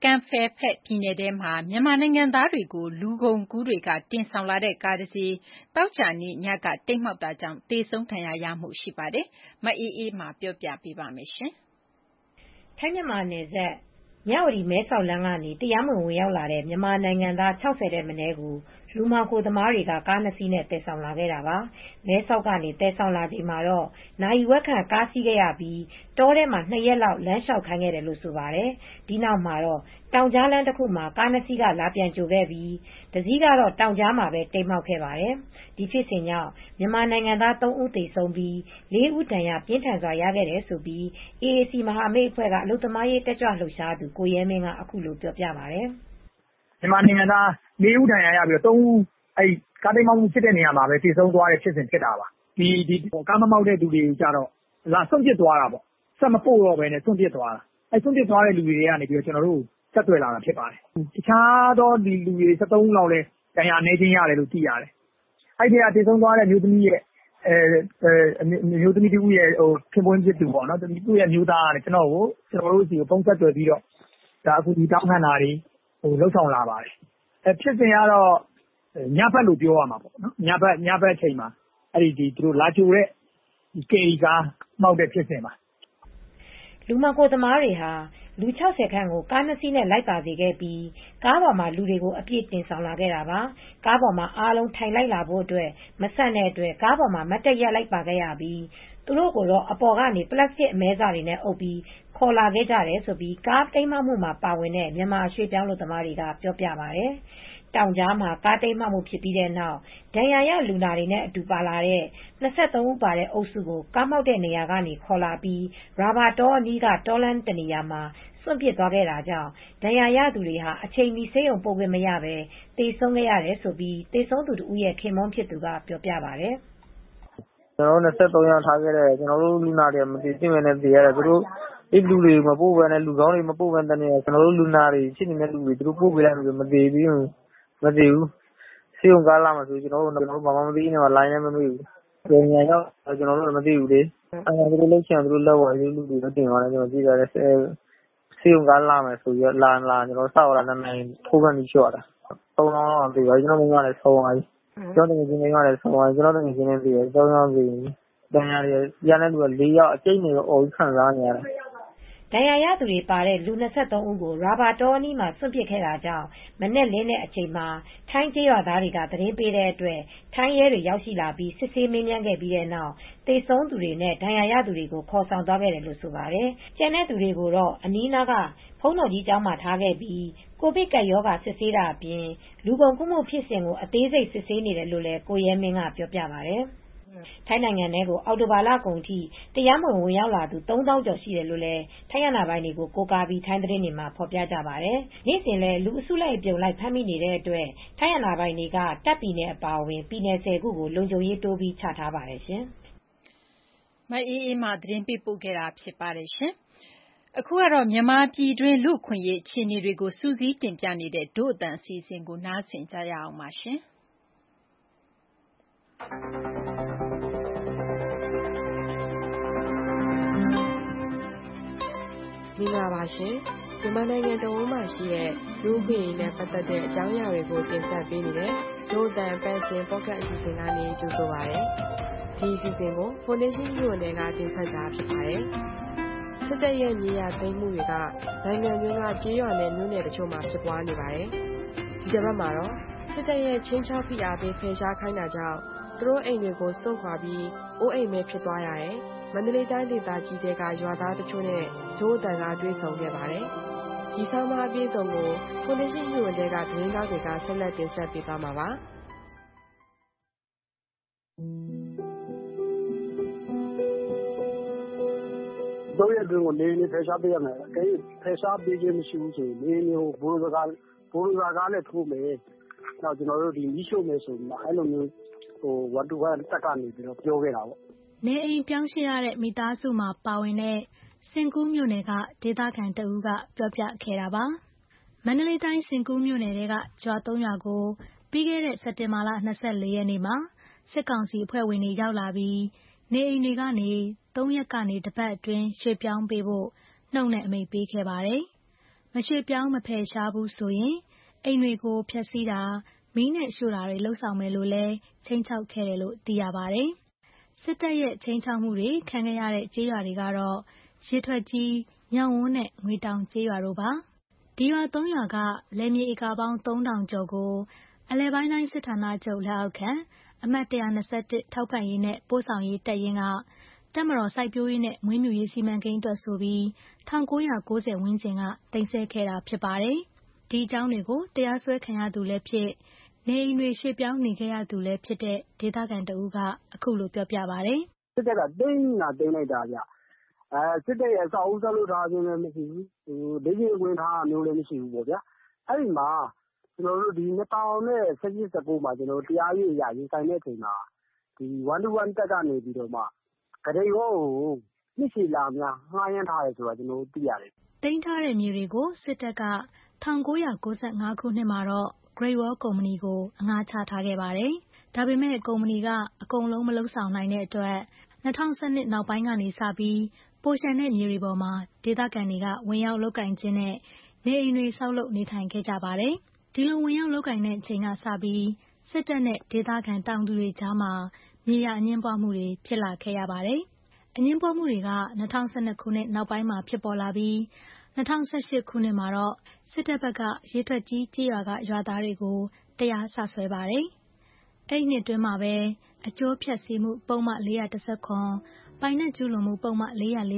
ကန်ဖယ်ဖက်ပြည်နယ်ထဲမှာမြန်မာနိုင်ငံသားတွေကိုလူကုန်ကူးတွေကတင်ဆောင်လာတဲ့ကားတစ်စီးသောကြာနေ့ညကတိမ်းမှောက်တာကြောင့်သေဆုံးဒဏ်ရာရမှုရှိပါတယ်။မအေးအေးမာပြောပြပေးပါမယ်ရှင်။ထိုင်းမြန်မာနယ်စပ်မြဝတီမဲဆောက်လမ်းကနေတရားမဝင်ရောက်လာတဲ့မြန်မာနိုင်ငံသား60တဲ့မနည်းကိုလူမှောင်ခိုသမားတွေကကား2စီးနဲ့တည်ဆောင်လာခဲ့တာပါ။မဲဆောက်ကနေတည်ဆောင်လာချိန်မှာတော့နိုင်ဝက်ခန့်ကားစီးခဲ့ရပြီးတောထဲမှာ2ရက်လောက်လမ်းလျှောက်ခိုင်းခဲ့တယ်လို့ဆိုပါတယ်။ဒီနောက်မှာတော့တောင်ကြားလမ်းတစ်ခုမှာကား2စီးကလာပြန်ကြိုခဲ့ပြီးတစ်စီးကတော့တောင်ကြားမှာပဲတိမ်းမှောက်ခဲ့ပါတယ်။ဒီဖြစ်စဉ်ကြောင့်မြန်မာနိုင်ငံသား3ဦးသေဆုံးပြီး4ဦးဒဏ်ရာပြင်းထန်စွာရခဲ့တယ်လို့AAC မဟာမိတ်အဖွဲ့ကအလုပ်သမားရေးတက်ကြွလှုပ်ရှားသူကိုရဲမင်းကအခုလိုပြောပြပါတယ်။မြန်မာနိုင်ငံသား4ဦးဒဏ်ရာရပြီး3ဦးကားတိမ်းမှောက်မှုဖြစ်တဲ့နေရာမှာပဲသေဆုံးသွားတဲ့ဖြစ်စဉ်ဖြစ်တာပါ။ဒီကားမမှောက်တဲ့လူတွေကြတော့စွန့်ပစ်သွားတာပေါ့။ဆက်မပို့တော့ဘဲနဲ့စွန့်ပစ်သွားတာ။စွန့်ပစ်သွားတဲ့လူတွေကနေပြီးတော့ကျွန်တော်တို့ဆက်သွယ်လာတာဖြစ်ပါတယ်။တခြားသောဒီလူတွေ73ဦးလောက်လည်းဒဏ်ရာအနည်းချင်းရတယ်လို့သိရတယ်။အဲ့ဒီကသေဆုံးသွားတဲ့မျိုးသမီးရဲ့မျိုးသမီးတူရဲ့ခင်ပွန်းဖြစ်သူပေါ့နော်။သူ့ရဲ့မျိုးသားကလည်းကျွန်တော်တို့စီကိုပုံဆက်တွေ့ပြီးတော့ဒါအခုဒီတောင်းခံတာတွေလှုပ်ဆောင်လာပါတယ်။ဖြစ်စဉ်ကတော့ညဘက်လို့ပြောရမှာပေါ့နော်။ညဘက်အချိန်မှာသူတို့လာကြိုတဲ့ကေရီကားမှောက်တဲ့ဖြစ်စဉ်ပါ။လူမှောင်ခိုသမားတွေဟာလူ60ခန့်ကိုကား2စီးနဲ့လိုက်ပါစေခဲ့ပြီးကားပေါ်မှာလူတွေကိုအပြည့်တင်ဆောင်လာခဲ့တာပါ။ကားပေါ်မှာအားလုံးထိုင်လိုက်လာဖို့အတွက်မဆန့်တဲ့အတွက်ကားပေါ်မှာမတ်တက်ရက်လိုက်ပါခဲ့ရပြီးသူတို့ကိုတော့အပေါ်ကနေပလတ်စတစ်အမဲစာတွေနဲ့အုပ်ပြီးခေါ်လာခဲ့ကြတယ်ဆိုပြီးကားတိမ်းမှောက်မှုမှာပါဝင်တဲ့မြန်မာရွှေပြောင်းလူသမားတွေကပြောပြပါတယ်။တောင်ကြားမှာကားတိမ်းမှောက်မှုဖြစ်ပြီးတဲ့နောက်ဒဏ်ရာရလူနာတွေနဲ့အတူပါလာတဲ့23ဦးပါတဲ့အုပ်စုကိုကားမှောက်တဲ့နေရာကနေခေါ်လာပြီးရာဘာတောအနီးကတောလမ်းတနေရာမှာစွန့်ပစ်သွားခဲ့တာကြောင့်ဒဏ်ရာရသူတွေဟာအချိန်မီဆေးရုံပို့ခွင့်မရဘဲသေဆုံးခဲ့ရတယ်ဆိုပြီးသေဆုံးသူတို့ရဲ့ခင်မွန်းဖြစ်သူကပြောပြပါတယ်။ကျွန်တော်တို့23ယောက်ထားခဲ့တယ်ကျွန်တော်တို့လူနာတွေမသိချင်းနဲ့သေရတယ်သူတို့လူတွေမပို့ဘဲနဲ့လူကောင်းတွေမပို့ဘဲတည်းကျွန်တော်တို့လူနာတွေဖြစ်နေတဲ့လူတွေသူတို့ပို့ပေးလိုက်လို့မသေးဘူးဆေးရုံကားလာမှဆိုကျွန်တော်တို့ဘာမှမသိနေမှာလိုင်းလည်းမမေ့ဘူး။ပြန်ပြန်တော့ကျွန်တော်တို့မသိဘူးလေ။သူတို့လောက်ချင်သူတို့လောက်ပါလေလူတွေတော့တင်သွားတယ်ကျွန်တော်ကြည့်ရတယ်ဆေးရုံကားလာမယ်ဆိုပြီးလာကျွန်တော်စောက်လာနိုင်ထိုးကန်ပြီးလျှော့တာ3လောင်းတော့ပြီးပါကျွန်တော်မိန်းမလည်းဆုံးသွားပြီကျွန်တော်တကယ်ချင်းမိန်းမလည်းဆုံးသွားပြီကျွန်တော်တကယ်ချင်းလည်းပြီး3ယောက်ပြီးတန်ရာတွေရတဲ့လူက4ယောက်အကျိတ်နေတော့အော်ခံစားနေရတယ်ဒဏ်ရာရသူတွေပါတဲ့လူ23ဦးကိုရာဘာတောအနီးမှာစွန့်ပစ်ခဲ့တာကြောင့်မနက်လင်းတဲ့အချိန်မှာထိုင်းကျေးရွာသားတွေကသတင်းပေးတဲ့အတွက်ထိုင်းရဲတွေရောက်ရှိလာပြီးစစ်ဆေးမေးမြန်းခဲ့ပြီးတဲ့နောက်သေဆုံးသူတွေနဲ့ဒဏ်ရာရသူတွေကိုခေါ်ဆောင်သွားခဲ့တယ်လို့ဆိုပါတယ်။ကျန်တဲ့သူတွေကိုတော့အနီးနားကဘုန်းတော်ကြီးကျောင်းမှာထားခဲ့ပြီးကိုဗစ်ကပ်ရောဂါစစ်ဆေးတာအပြင်လူကုန်ကူးမှုဖြစ်စဉ်ကိုအသေးစိတ်စစ်ဆေးနေတယ်လို့လည်းကိုရဲမင်းကပြောပြပါတယ်။ထိုင်းနိုင်ငံထဲကိုအောက်တိုဘာလကုန်ထိတရားမဝင်ရောက်လာသူ3000ကျော်ရှိတယ်လို့လည်းထိုင်းရနာပိုင်းတွေကိုကိုးကားပြီးထိုင်းသတင်းတွေမှာဖော်ပြကြပါတယ်။နေ့စဉ်လည်းလူအစုလိုက်ပြုံလိုက်ဖမ်းမိနေတဲ့အတွက်ထိုင်းရနာပိုင်းတွေကတပ်ပြည်နယ်အပါအဝင်ပြည်နယ်10ခုကိုလုံခြုံရေးတိုးပြီးချထားပါတယ်ရှင်။မအေးအေးမာသတင်းပေးပို့ခဲ့တာဖြစ်ပါတယ်ရှင်။အခုကတော့မြန်မာပြည်တွင်းလူ့အခွင့်အရေးအခြေအနေတွေကိုစူးစီးတင်ပြနေတဲ့ဒို့အတန်အစီအစဉ်ကိုနားဆင်ကြရအောင်ပါရှင်။မင်္ဂလာပါရှင်မြန်မာနိုင်ငံတော်ဝန်မှရှိတဲ့လူ့အခွင့်အရေးနဲ့ပတ်သက်တဲ့အကြောင်းအရာတွေကိုတင်ဆက်ပေးနေတဲ့ဒို့အတန်ပန်းစင်ပေါ့ကတ်အစီအစဉ်ကနေကြိုဆိုပါရစေဒီအစီအစဉ်ကို Foundation မြို့နယ်ကတင်ဆက်တာဖြစ်ပါတယ်စစ်တပ်ရဲ့မြေယာသိမ်းမှုတွေကနိုင်ငံတွင်းကကြေးရွာနဲ့မြို့နယ်တချို့မှာဖြစ်ပွားနေပါတယ်ဒီတစ်ပတ်မှာတော့စစ်တပ်ရဲ့ချင်းချောက်ဖိအားပေးဖယ်ရှားခိုင်းတာကြောင့်သူတို့အိမ်တွေကိုစွန့်ခွာပြီးအိုးအိမ်မဲ့ဖြစ်သွားရတယ်မန္တလေးတိုင်းဒေသကြီးတွေကရွာသားတချို့နဲ့ဒို့အတန်ကတွေ့ဆုံခဲ့ပါတယ်။ဒီဆောင်းပါးအပြည့်စုံကို Foundation မြို့နယ်ကသတင်းကားတွေကဆက်လက်တင်ဆက်ပေးသွားမှာပါ။တို့ရဲ့အတွင်းကိုနေဖယ်ရှားပေးရမယ်။ဖယ်ရှားပေးခြင်းမရှိဘူးဆိုရင်နေမျိုးဘိုးစကားလည်းထိုးမယ်။နောက်ကျွန်တော်တို့ဒီမီးရှို့မယ်ဆိုပြီးအဲ့လိုမျိုးဝတ္ထုကတက်ကနေပြီးတော့ပြောခဲ့တာပေါ့။နေအိမ်ပြောင်းရွှေ့ရတဲ့မိသားစုမှာပါဝင်တဲ့စင်ကူးမြို့နယ်ကဒေသခံတဦးကပြောပြခဲ့တာပါ။မန္တလေးတိုင်းစင်ကူးမြို့နယ်ကရွာ3ရွာကိုပြီးခဲ့တဲ့စက်တင်ဘာလ24ရက်နေ့မှာစစ်ကောင်စီအဖွဲ့ဝင်တွေရောက်လာပြီးနေအိမ်တွေကနေ3ရက်ကနေတစ်ပတ်အတွင်းရွှေ့ပြောင်းပေးဖို့နှုတ်နဲ့အမိန့်ပေးခဲ့ပါတယ်။မရွှေ့ပြောင်းမဖယ်ရှားဘူးဆိုရင်အိမ်တွေကိုဖျက်ဆီးတာမီးနဲ့ရှို့တာတွေလုပ်ဆောင်မယ်လို့လည်းခြိမ်းခြောက်ခဲ့တယ်လို့သိရပါတယ်။စစ်တပ်ရဲ့ခြိမ်းခြောက်မှုတွေခံခဲ့ရတဲ့ကျေးရွာတွေကတော့ရေထွက်ကြီး၊ညောင်ဝန်းနဲ့ငွေတောင်ကျေးရွာတို့ပါ။ဒီရွာ 3 ရွာကလယ်မြေဧကပေါင်း 3000 ကျော်ကိုအလယ်ပိုင်းတိုင်းစစ်ဌာနချုပ်လက်အောက်ခံအမှတ်121ထောက်ပံ့ရေးနဲ့ပို့ဆောင်ရေးတပ်ရင်းကတပ်မတော်စိုက်ပျိုးရေးနဲ့မွေးမြူရေးစီမံကိန်းအတွက်ဆိုပြီး1990ဝန်းကျင်ကသိမ်းဆည်းခဲ့တာဖြစ်ပါတယ်။ဒီအကြောင်းတွေကိုတရားစွဲခံရသူလည်းဖြစ်နေအိမ်တွေရွှေ့ပြောင်းနေခဲ့ရသူလည်းဖြစ်တဲ့ဒေသခံတဦးကအခုလိုပြောပြပါတယ်။စစ်တပ်ကသိမ်းလိုက်တာဗျ။စစ်တပ်ရဲ့အဆောက်အဦဆောက်လုပ်ထားခြင်းလည်းမရှိဘူး။ဒေသဝင်ထားတာမျိုးလည်းမရှိဘူးပေါ့ဗျာ။အဲ့ဒီမှာကျွန်တော်တို့ဒီ2018-19မှာကျွန်တော်တရားရေးအရာရင်ဆိုင်တဲ့အချိန်မှာဒီ1-to-1တက်ကနေပြီးတော့မှဂရိတ်ဝေါ်ကိုနှစ်ရှည်လာများငှားရမ်းထားတယ်ဆိုတာကျွန်တော်တို့သိရတယ်။သိမ်းထားတဲ့မြေတွေကိုစစ်တပ်က1995ခုနှစ်မှာတော့ Great Wall ကုမ္ပဏီကိုအငှားချထားခဲ့ပါတယ်။ဒါပေမဲ့ကုမ္ပဏီကအကုန်လုံးမလုပ်ဆောင်နိုင်တဲ့အတွက်2012နောက်ပိုင်းကနေစပြီးပိုရှန်တဲ့မြေတွေပေါ်မှာဒေသခံတွေကဝင်ရောက်လုပ်ကင်ခြင်းနဲ့နေအိမ်တွေဆောက်လုပ်နေထိုင်ခဲ့ကြပါတယ်။ဒီလိုဝင်ရောက်လုပ်ကင်တဲ့အချိန်ကစပြီးစစ်တပ်နဲ့ဒေသခံတောင်သူတွေကြားမှာမြေယာအငြင်းပွားမှုတွေဖြစ်လာခဲ့ရပါတယ်။အငြင်းပွားမှုတွေက2012ခုနှစ်နောက်ပိုင်းမှာဖြစ်ပေါ်လာပြီး2018ခုနှစ်မှာတော့စစ်တပ်ဘက်ကရေထွက်ကြီးကျေးရွာကရွာသားတွေကိုတရားစဆွဲပါတယ်။အဲ့ဒီနှစ်တွင်းမှာပဲအကျိုးဖျက်ဆီးမှုပုံမှန်419ပိုင်နက်ကျူးလွန်မှုပုံမှန်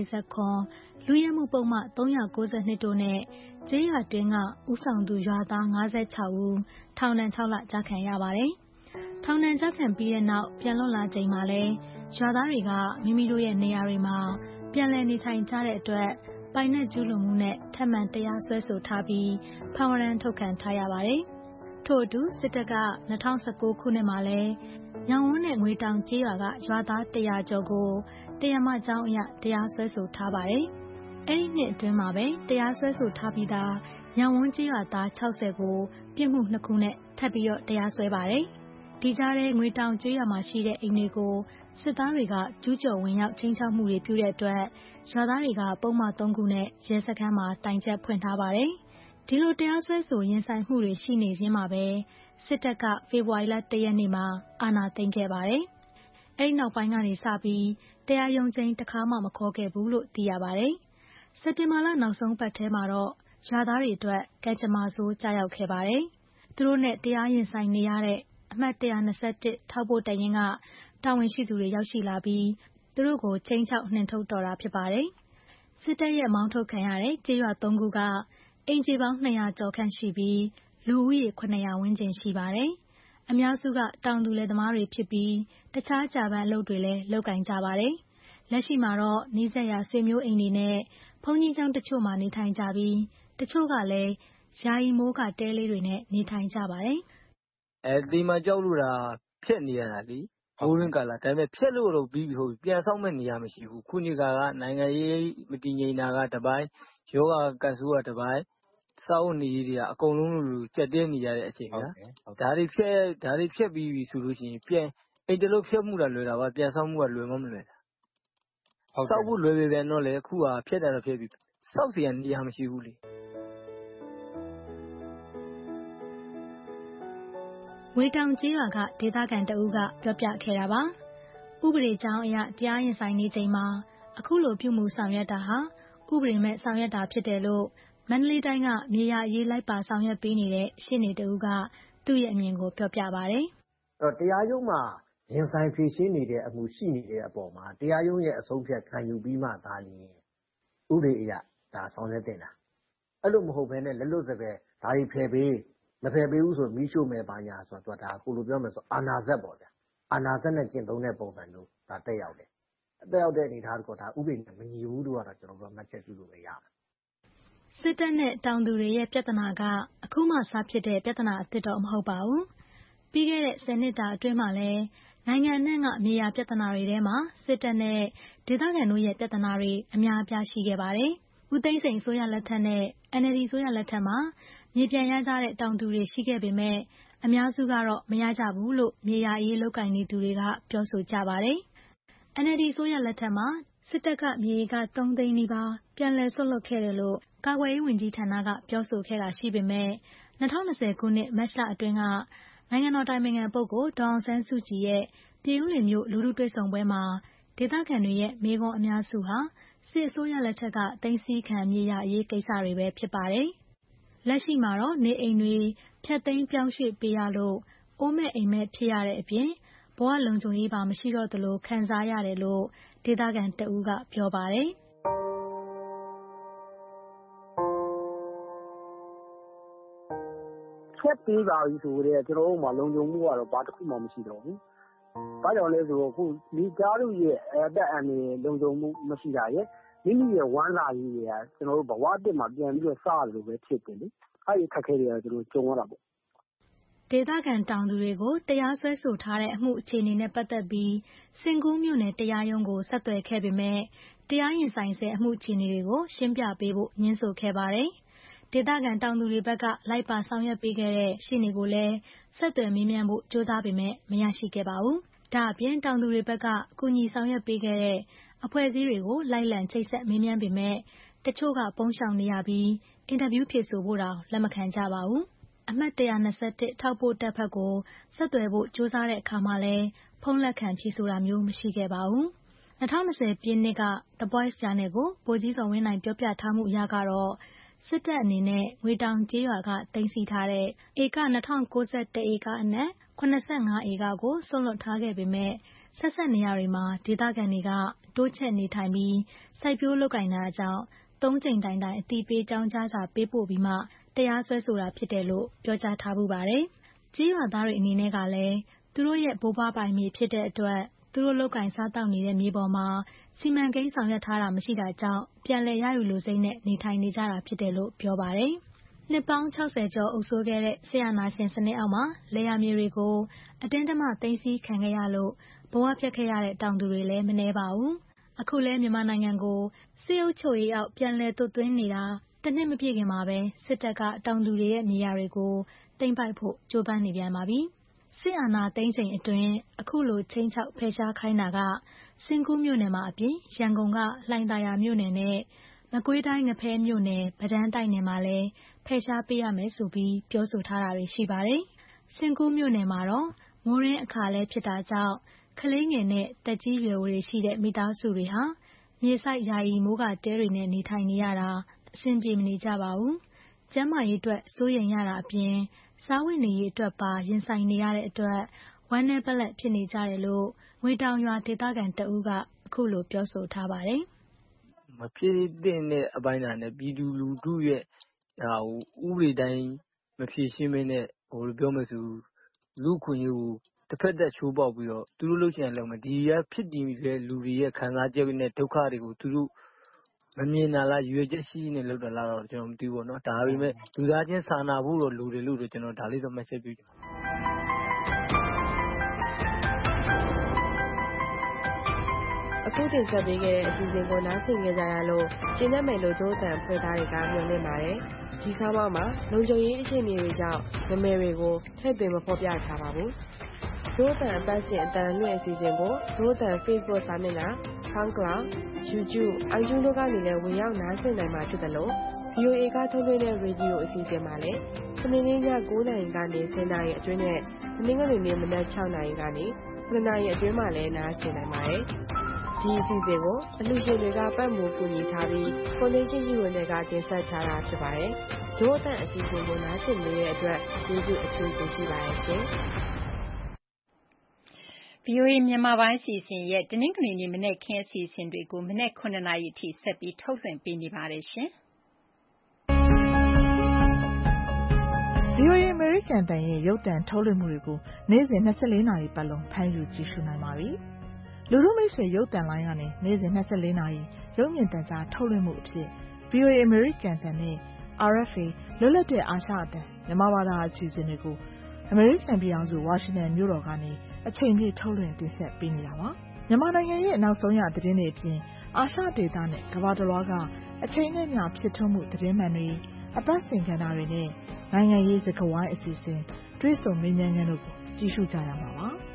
449လူရဲမှုပုံမှန်392တို့နဲ့ကျေးရွာတွင်းကဥဆောင်သူရွာသား56ဦးထောင်ဒဏ်6လကျခံရပါတယ်။ထောင်ဒဏ်ကျခံပြီးတဲ့နောက်ပြန်လွတ်လာချိန်မှာလဲရွာသားတွေကမိမိတို့ရဲ့နေရာတွေမှာပြန်လည်နေထိုင်ကြတဲ့အတွက်ပိုင်နက်ကျူးလွန်မှုနဲ့ထပ်မံတရားစွဲဆိုထားပြီးဖမ်းဝရမ်းထုတ်ခံထားရပါတယ်။ထို့အတူစစ်တပ်က2019ခုနှစ်မှာလဲညောင်ဝန်းနဲ့ငွေတောင်ကျေးရွာကရွာသား100ကျော်ကိုတရားမကြောင်းအရတရားစွဲဆိုထားပါတယ်။အဲ့ဒီနှစ်အတွင်းမှာပဲတရားစွဲဆိုထားပြီးသားညောင်ဝန်းကျေးရွာသား60ကိုပြစ်မှု2ခုနဲ့ထပ်ပြီးတော့တရားစွဲပါတယ်။ဒီကြားထဲငွေတောင်ကျေးရွာမှာရှိတဲ့အိမ်တွေကိုစစ်သားတွေကကျူးကျော်ဝင်ရောက်ချင်းချောက်မှုတွေပြုတဲ့အတွက်ရွာသားတွေကပုံမှန်3ခုနဲ့ရဲစခန်းမှာတိုင်ချက်ဖွင့်ထားပါတယ်။ဒီလိုတရားစွဲဆိုရင်ဆိုင်မှုတွေရှိနေခြင်းမှာပဲစစ်တပ်ကဖေဖော်ဝါရီလ1ရက်နေ့မှာအာဏာသိမ်းခဲ့ပါတယ်။အဲဒီနောက်ပိုင်းကနေစပြီးတရားရုံးချိန်တစ်ခါမှမခေါ်ခဲ့ဘူးလို့သိရပါတယ်။စက်တင်ဘာလနောက်ဆုံးပတ်ထဲမှာတော့ရွာသားတွေအတွက်ကံကြမ္မာဆိုးကြားရောက်ခဲ့ပါတယ်။သူတို့နဲ့တရားရင်ဆိုင်နေရတဲ့အမှတ်121ထောက်ပို့တပ်ရင်းကတာဝန်ရှိသူတွေရောက်ရှိလာပြီးသူတို့ကိုချိန်ချောက်နှင်ထုတ်တော်တာဖြစ်ပါတယ်။စစ်တပ်ရဲ့မောင်းထုတ်ခံရတဲ့ကျေးရွာ3ခုကအိမ်ခြေပေါင်း200ကျော်ခန့်ရှိပြီးလူဦးရေ900ဝန်းကျင်ရှိပါတယ်။အများစုကတောင်သူလယ်သမားတွေဖြစ်ပြီးတခြားကြာပန်းအလုပ်တွေလည်းလုပ်ကိုင်ကြပါတယ်။လက်ရှိမှာတော့နီးစပ်ရာဆွေမျိုးအိမ်တွေနဲ့ဘုန်းကြီးကျောင်းတချို့မှာနေထိုင်ကြပြီးတချို့ကလည်းယာယီမိုးကတဲလေးတွေနဲ့နေထိုင်ကြပါတယ်။ဒီမှာကြောက်လို့တာဖျက်နေရတာလေမိုးရင်းကာလာဒါပေမဲ့ဖျက်လို့တော့ပြီးပြီဟုတ်ပြန်ဆောင်မဲ့နေရမရှိဘူးခုနှစ်ကနိုင်ငံရေးမတည်ငြိမ်တာကတပိုင်းယောဂကတ်ဆိုးကတပိုင်းစောင်းနေတွေကအကုန်လုံးလိုကြက်တဲနေရတဲ့အချိန်ကဒါတွေဖြတ်ပြီးပြီဆိုလို့ရှိရင်ပြန်အိမ်တလုံးဖြတ်မှုတာလွယ်တာပါပြန်ဆောင်မှုကလွယ်မလွယ်တာစောက်ဖို့လွယ်ပြန်တော့လေအခုကဖြတ်တာတော့ဖြတ်ပြီးစောက်เสียနေရမရှိဘူးလေဝေတောင်ကျေးရွာကဒေသခံတဦးကပြောပြခဲ့တာပါဥပဒေကြောင်းအရတရားရင်ဆိုင်နေချိန်မှာအခုလိုပြုမှုဆောင်ရွက်တာဟာဥပဒေမဲ့ဆောင်ရွက်တာဖြစ်တယ်လို့မန္တလေးတိုင်းကမြေယာအရေးလိုက်ပါဆောင်ရွက်ပေးနေတဲ့ရှင်းနေတဦးကသူ့ရဲ့အမြင်ကိုပြောပြပါတယ်တရားရုံးမှာရင်ဆိုင်ဖြေရှင်းနေတဲ့အမှုရှိနေတဲ့အပေါ်မှာတရားရုံးရဲ့အဆုံးဖြတ်ခံယူပြီးမှသာလျှင်ဥပဒေအရဒါဆောင်ရွက်တင်တာအဲ့လိုမဟုတ်ဘဲနဲ့လက်လွတ်စပယ်ဒါတွေဖယ်ပေးမဖယ်ပေးဘူးဆိုမီးရှို့မယ်ပါညာဆိုတော့ဒါကိုလိုပြောမယ်ဆိုအာနာဇက်ပေါ့ဗျာအာနာဇက်နဲ့ကျင့်သုံးတဲ့ပုံစံမျိုးဒါတက်ရောက်တယ်တက်ရောက်တဲ့အနေအထားကဒါဥပဒေနဲ့မညီဘူးလို့ကတော့ကျွန်တော်တို့မှတ်ချက်ပြုလို့ပဲရမယ်စစ်တပ်နဲ့တောင်သူတွေရဲ့ပြဿနာကအခုမှစဖြစ်တဲ့ပြဿနာအသစ်တော့မဟုတ်ပါဘူးပြီးခဲ့တဲ့10နှစ်တာအတွင်းမှာလည်းနိုင်ငံနဲ့ကမြေယာပြဿနာတွေထဲမှာစစ်တပ်နဲ့ဒေသခံတို့ရဲ့ပြဿနာတွေအများအပြားရှိခဲ့ပါတယ်ဦးသိန်းစိန်အစိုးရလက်ထက်နဲ့ NLD အစိုးရလက်ထက်မှာမြေပြန်ရကြတဲ့တောင်သူတွေရှိခဲ့ပေမဲ့အများစုကတော့မရကြဘူးလို့မြေယာအရေးလုပ်ကိုင်နေသူတွေကပြောဆိုကြပါတယ်။ NLD အစိုးရလက်ထက်မှာစစ်တပ်ကမြေဧက3သိန်းနီးပါးပြန်လည်ဆွတ်လွတ်ခဲ့တယ်လို့ကာကွယ်ရေးဝန်ကြီးဌာနကပြောဆိုခဲ့တာရှိပေမဲ့2020 ခုနှစ်မတ်လအတွင်းကနိုင်ငံတော်တိုင်ပင်ခံပုဂ္ဂိုလ်ဒေါ်အောင်ဆန်းစုကြည်ရဲ့ပြည်ဦးလွင်မြို့လူထုတွေ့ဆုံပွဲမှာဒေသခံတွေရဲ့မေးခွန်းအများစုဟာစစ်အစိုးရလက်ထက်ကသိမ်းဆည်းခံမြေယာအရေးကိစ္စတွေပဲဖြစ်ပါတယ်။လက်ရှိမှာတော့နေအိမ်တွေဖျက်သိမ်းပြောင်းရွှေ့ပေးရလို့အိုးမဲ့အိမ်မဲ့ဖြစ်ရတဲ့အပြင်ဘဝလုံခြုံရေးပါမရှိတော့သလိုခံစားရတယ်လို့ဒေသခံတဦးကပြောပါတယ်။ဖျက်ပေးပါပြီဆိုတော့ကျွန်တော်တို့မှာလုံခြုံမှုကတော့ဘာတစ်ခုမှမရှိတော့ဘူး။ဘာကြောင့်လဲဆိုတော့အခုမိသားစုရဲ့အသက်အန္တရာယ်လုံခြုံမှုမရှိတာရဲ့မိမိရဲ့ဝမ်းစာရေးတွေကကျွန်တော်တို့ဘဝတစ်မှာပြန်ပြီးတော့စရတယ်လို့ပဲဖြစ်တယ်လေ။အဲ့ဒီခက်ခဲတွေကကျွန်တော်ကြုံရတာပေါ့။ဒေသခံတောင်သူတွေကိုတရားစွဲဆိုထားတဲ့အမှုအခြေအနေနဲ့ပတ်သက်ပြီးစင်ကူးမြို့နယ်တရားရုံးကိုဆက်သွယ်ခဲ့ပေမဲ့တရားရင်ဆိုင်ဆဲအမှုအခြေအနေတွေကိုရှင်းပြပေးဖို့ညှင်းဆိုခဲ့ပါတယ်။ဒေသခံတောင်သူတွေဘက်ကလိုက်ပါဆောင်ရွက်ပေးခဲ့တဲ့ရှေ့နေကိုလည်းဆက်သွယ်မေးမြန်းဖို့ကြိုးစားပေမဲ့မရရှိခဲ့ပါဘူး။ဒါအပြင်တောင်သူတွေဘက်ကကူညီဆောင်ရွက်ပေးခဲ့တဲ့အဖွဲ့အစည်းတွေကိုလိုက်လံချိတ်ဆက်မေးမြန်းပေမဲ့တချို့ကပုံရှောင်နေရပြီးအင်တာဗျူးဖြေဆိုဖို့တောင်လက်မခံကြပါဘူး။အမှတ်121ထောက်ပို့တပ်ဖက်ကိုဆက်သွယ်ဖို့ကြိုးစားတဲ့အခါမှာလည်းဖုန်းလက်ခံဖြေဆိုတာမျိုးမရှိခဲ့ပါဘူး။2020 ပြည့်နှစ်က The Voice Channel ကိုဗိုလ်ကြီးစောဝင်းနိုင်ပြောပြထားမှုအရကတော့စစ်တပ်အနေနဲ့ငွေတောင်ကျေးရွာကသိမ်းဆည်းထားတဲ့ဧက2091ဧကအနက်85ဧကကိုစွန့်လွှတ်ထားခဲ့ပေမဲ့ဆက်ဆက်နေရာတွေမှာဒေသခံတွေကတိုးချဲ့နေထိုင်ပြီးစိုက်ပျိုးလုပ်ကိုင်တာကြောင့်3 ကြိမ်တိုင်တိုင်အတိပေးကြောင်းကြားစာပေးပို့ပြီးမှတရားစွဲဆိုတာဖြစ်တယ်လို့ပြောကြားထားပူပါတယ်။ကျေးရွာသားတွေအနေနဲ့ကလည်းသူတို့ရဲ့ဘိုးဘွားပိုင်မြေဖြစ်တဲ့အတွက်သူတို့လုပ်ကိုင်စားတောက်နေတဲ့မြေပေါ်မှာစီမံကိန်းဆောင်ရွက်ထားတာမရှိတာကြောင့်ပြန်လည်ရယူလိုစိတ်နဲ့နေထိုင်နေကြတာဖြစ်တယ်လို့ပြောပါတယ်။နှစ်ပေါင်း60ကျော်အုပ်စိုးခဲ့တဲ့ဆရာနာရှင်စနစ်အောက်မှာလယ်ယာမြေတွေကိုအတင်းအဓမ္မသိမ်းဆည်းခံခဲ့ရလို့ဘဝပြတ်ခဲ့ရတဲ့တောင်သူတွေလည်းမနည်းပါဘူး။အခုလဲမြန်မာနိုင်ငံကိုစစ်အုပ်ချုပ်ရေးအောက်ပြန်လည်သွတ်သွင်းနေတာတစ်နှစ်မပြည့်ခင်မှာပဲစစ်တပ်ကတောင်သူတွေရဲ့မြေယာတွေကိုသိမ်းပိုက်ဖို့ကြိုးပမ်းနေပြန်ပါပြီ။စစ်အာဏာသိမ်းချိန်အတွင်းအခုလိုချိန်ချောက်ဖယ်ရှားခိုင်းတာကစင်ကူးမြို့နယ်မှာအပြင်ရန်ကုန်ကလှိုင်သာယာမြို့နယ်နဲ့မကွေးတိုင်းငဖဲမြို့နယ်ဗဒန်းတိုက်နယ်မှာလည်းဖယ်ရှားပေးရမယ်ဆိုပြီးပြောဆိုထားတာတွေရှိပါတယ်။စင်ကူးမြို့နယ်မှာတော့မိုးရင်းအခါလဲဖြစ်တာကြောင့်ကလေးငယ်နဲ့တက်ကြီးရွယ်အိုတွေရှိတဲ့မိသားစုတွေဟာမြေစိုက်ယာယီမိုးကာတဲတွေနဲ့နေထိုင်နေရတာအဆင်ပြေမနေကြပါဘူး။ကျန်းမာရေးအတွက်စိုးရိမ်ရတာအပြင်စားဝတ်နေရေးအတွက်ပါရင်ဆိုင်နေရတဲ့အတွက်ဝမ်းနည်းပက်လက်ဖြစ်နေကြတယ်လို့ငွေတောင်ရွာဒေသခံတဦးကအခုလိုပြောဆိုထားပါတယ်။မဖြစ်သင့်တဲ့အပိုင်းတွေနဲ့ပြည်သူလူထုရဲ့ဥပဒေတိုင်းမဖြေရှင်းမင်းနဲ့ပြောမယ်ဆိုလူ့ခွင့်ရေးကိုတစ်ဖက်သက်ချိုးပေါက်ပြီးတော့သူတို့လုပ်ချင်လုပ်မယ်ဒီကဖြစ်တည်နေတဲ့လူတွေရဲ့ခံစားချက်နဲ့ဒုက္ခတွေကိုသူတို့မမြင်တာလားရွေချက်ရှိနေလို့လားတော့ကျွန်တော်မသိဘူးပေါ့နော်ဒါပေမဲ့လူသားချင်းစာနာဖို့တော့လိုတယ်လို့ကျွန်တော်ဒါလေးတော့မှတ်ချက်ပြုချင်ပါတယ်အခုတင်ဆက်ပေးခဲ့တဲ့အစီအစဉ်ကိုနားဆင်ကြကြရလို့ကျင်းနဲ့မယ်လို့ဒိုးတန်ဖွဲ့သားတွေကမျှော်လင့်ပါတယ်ဒီဆောင်းပါးမှာလုံခြုံရေးအခြေအနေတွေကြောင့်မမယ်တွေကိုထည့်သွင်းမဖော်ပြထားပါဘူးဒိုးတန်အပတ်စဉ်အတန်လွှင့်အစီအစဉ်ကိုဒိုးတန် Facebook စာမျက်နှာ SoundCloud YouTube iTunes တို့ကနေလည်းဝင်ရောက်နားဆင်နိုင်မှာဖြစ်တယ်လို့ VOA ကထုတ်လွှင့်တဲ့ရေဒီယိုအစီအစဉ်မှာလည်းစနေနေ့ည9:00 နာရီကနေ10:00 နာရီအတွင်းနဲ့တနင်္ဂနွေနေ့မနက်6:00 နာရီကနေ9:00 နာရီအတွင်းမှာလည်းနားဆင်နိုင်ပါတယ်ဒီအစီအစဉ်ကိုအလှူရှင်တွေကပတ်မိုးကူညီထားပြီး Foundation ရည်ဝင်တွေကတင်ဆက်ထားတာဖြစ်ပါတယ်။ဒို့အတန်အစီအစဉ်ကိုနားဆင်နေတဲ့အတွက်ကျေးဇူးအထူးတင်ရှိပါတယ်ရှင်။ VOA မြန်မာပိုင်းအစီအစဉ်ရဲ့တနင်္ဂနွေနေ့မနက်ခင်းအစီအစဉ်တွေကိုမနက်9:00 နာရီအထိဆက်ပြီးထုတ်လွှင့်ပေးနေပါတယ်ရှင်။ VOA American တန်ရဲ့ရုပ်သံထုတ်လွှင့်မှုတွေကိုနေ့စဉ်24နာရီပတ်လုံးဖမ်းယူကြည့်ရှုနိုင်ပါပြီ။လူထုမိတ်ဆွေရုပ်သံလိုင်းကနေနေ့စဉ်24နာရီရုပ်မြင်သံကြားထုတ်လွှင့်မှုအဖြစ် VOA American တန်နဲ့ RFA လွတ်လပ်တဲ့အာရှအသံမြန်မာဘာသာအစီအစဉ်တွေကို American ပြည်ထောင်စုဝါရှင်တန်မြို့တော်ကနေအချိန်ပြည့်ထုတ်လွှင့်တင်ဆက်ပေးနေတာပါ။မြန်မာနိုင်ငံရဲ့နောက်ဆုံးရသတင်းတွေအပြင်အာရှဒေသနဲ့ကမ္ဘာတစ်လွှားကအချိန်နဲ့မျှဖြစ်ထွန်းမှုသတင်းမှန်တွေအပတ်စဉ်ကဏ္ဍတွေနဲ့နိုင်ငံရေးစကားဝိုင်းအစီအစဉ်တွေးဆုံမေးမြန်းခန်းတို့ကိုကြည့်ရှုကြရမှာပါ။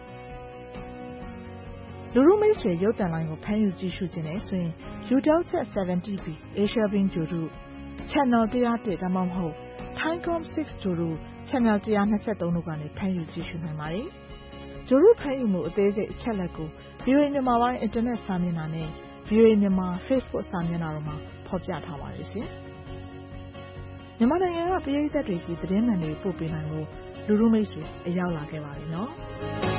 လူထုမိတ်ဆွေရုပ်သံလိုင်းကိုဖမ်းယူကြည့်ရှုခြင်းနဲ့ဆိုရင် UTEL Chat 70B Asia Bing ကြိုတို့ Channel 101ဒါမှမဟုတ် Timecom 6 Juru Channel 123တို့ကနေဖမ်းယူကြည့်ရှုနိုင်ပါတယ်။ Juru ဖမ်းယူမှုအသေးစိတ်အချက်လက်ကို VOA မြန်မာပိုင်း Internet စာမျက်နှာနဲ့ VOA မြန်မာ Facebook စာမျက်နှာတို့မှာဖော်ပြထားပါတယ်ရှင်။မြန်မာနိုင်ငံကပရိသတ်တွေစီသတင်းမှန်တွေပို့ပေးနိုင်လို့လူလူမိတ်ဆွေအရောက်လာခဲ့ပါတယ်နော်။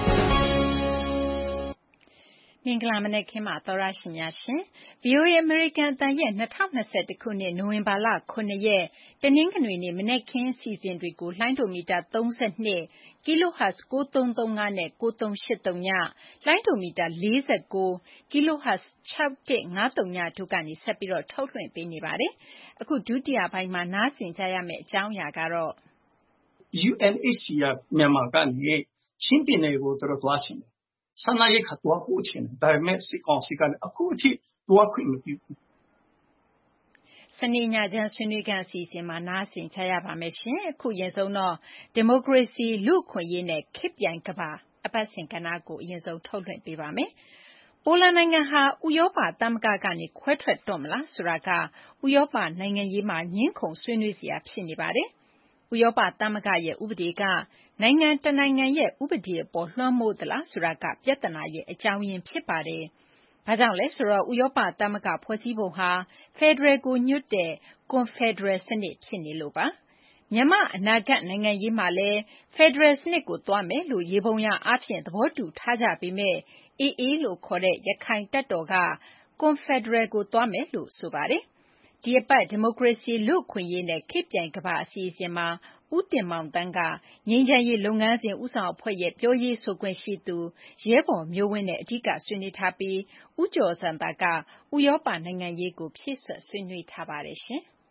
မင်္ဂလာမနက်ခင်းပါသောရရှိများရှင် VOA American အသံရဲ့2021ခုနှစ်နိုဝင်ဘာလ9ရက်တနင်္ဂနွေနေ့မနက်ခင်းစီစဉ်တွေကိုလှိုင်းဒိုမီတာ32 kHz 9335နဲ့9383ညလှိုင်းဒိုမီတာ49 kHz 6153ညတို့ကနေဆက်ပြီးတော့ထုတ်လွှင့်ပေးနေပါတယ်အခုဒုတိယပိုင်းမှာနားဆင်ကြရမယ့်အကြောင်းအရာကတော့ UNHCR မြန်မာကနေချင်းပြည်နယ်ကိုတော်သွားချင်တယ်ဆန္ဒရိတ်ခါတော့ပို့ချင်တယ်ဒါပေမဲ့စစ်ကောင်စီကအခုအထိတော့ခွင့်မပြုဘူးစနေညချမ်းဆွေးနွေးခန်းအစီအစဉ်မှာနားဆင်ကြရပါမယ်ရှင်အခုရင်ဆုံးတော့ဒီမိုကရေစီလူ့အခွင့်အရေးနဲ့ခေတ်ပြိုင်ကဘာအပတ်စဉ်ကဏ္ဍကိုအရင်ဆုံးထုတ်လွှင့်ပေးပါမယ်ပိုလန်နိုင်ငံဟာဥရောပသမဂ္ဂကနေခွဲထွက်တော့မလားဆိုတာကဥရောပနိုင်ငံရေးမှာညှင်းခုန်ဆွေးနွေးစရာဖြစ်နေပါတယ်ဥရောပသမဂ္ဂရဲ့ဥပဒေကနိုင်ငံတနိုင်ငံရဲ့ဥပဒေအပေါ်လွှမ်းမိုးသလားဆိုတာကပြဿနာရဲ့အကြောင်းရင်းဖြစ်ပါတယ်။ဘာကြောင့်လဲဆိုတော့ဥရောပသမဂ္ဂဖွဲ့စည်းပုံဟာဖက်ဒရယ်ကိုညွှတ်တဲ့ကွန်ဖက်ဒရယ်စနစ်ဖြစ်နေလို့ပါ။မြန်မာအနာဂတ်နိုင်ငံရေးမှာလည်းဖက်ဒရယ်စနစ်ကိုသွားမယ်လို့ရေပုံရအားဖြင့်သဘောတူထားကြပေမဲ့AAလို့ခေါ်တဲ့ရခိုင်တပ်တော်ကကွန်ဖက်ဒရယ်ကိုသွားမယ်လို့ဆိုပါတယ်။ဒီအပတ်ဒီမိုကရေစီလူ့အခွင့်အရေးနဲ့ခေတ်ပြိုင်ကမ္ဘာအစီအစဉ်မှာဦးတင်မောင်တန်းကငြိမ်းချမ်းရေးလုပ်ငန်းစဉ်ဦးဆောင်အဖွဲ့ရဲ့ပြောရေးဆိုခွင့်ရှိသူရဲဘော်မျိုးဝင်းနဲ့အဓိကဆွေးနွေးထားပြီးဦးကျော်စံသာကဥရောပနိုင်ငံရေးကိုဖြည့်ဆွတ်ဆွေးနွေးထားပါတယ်ရှင်။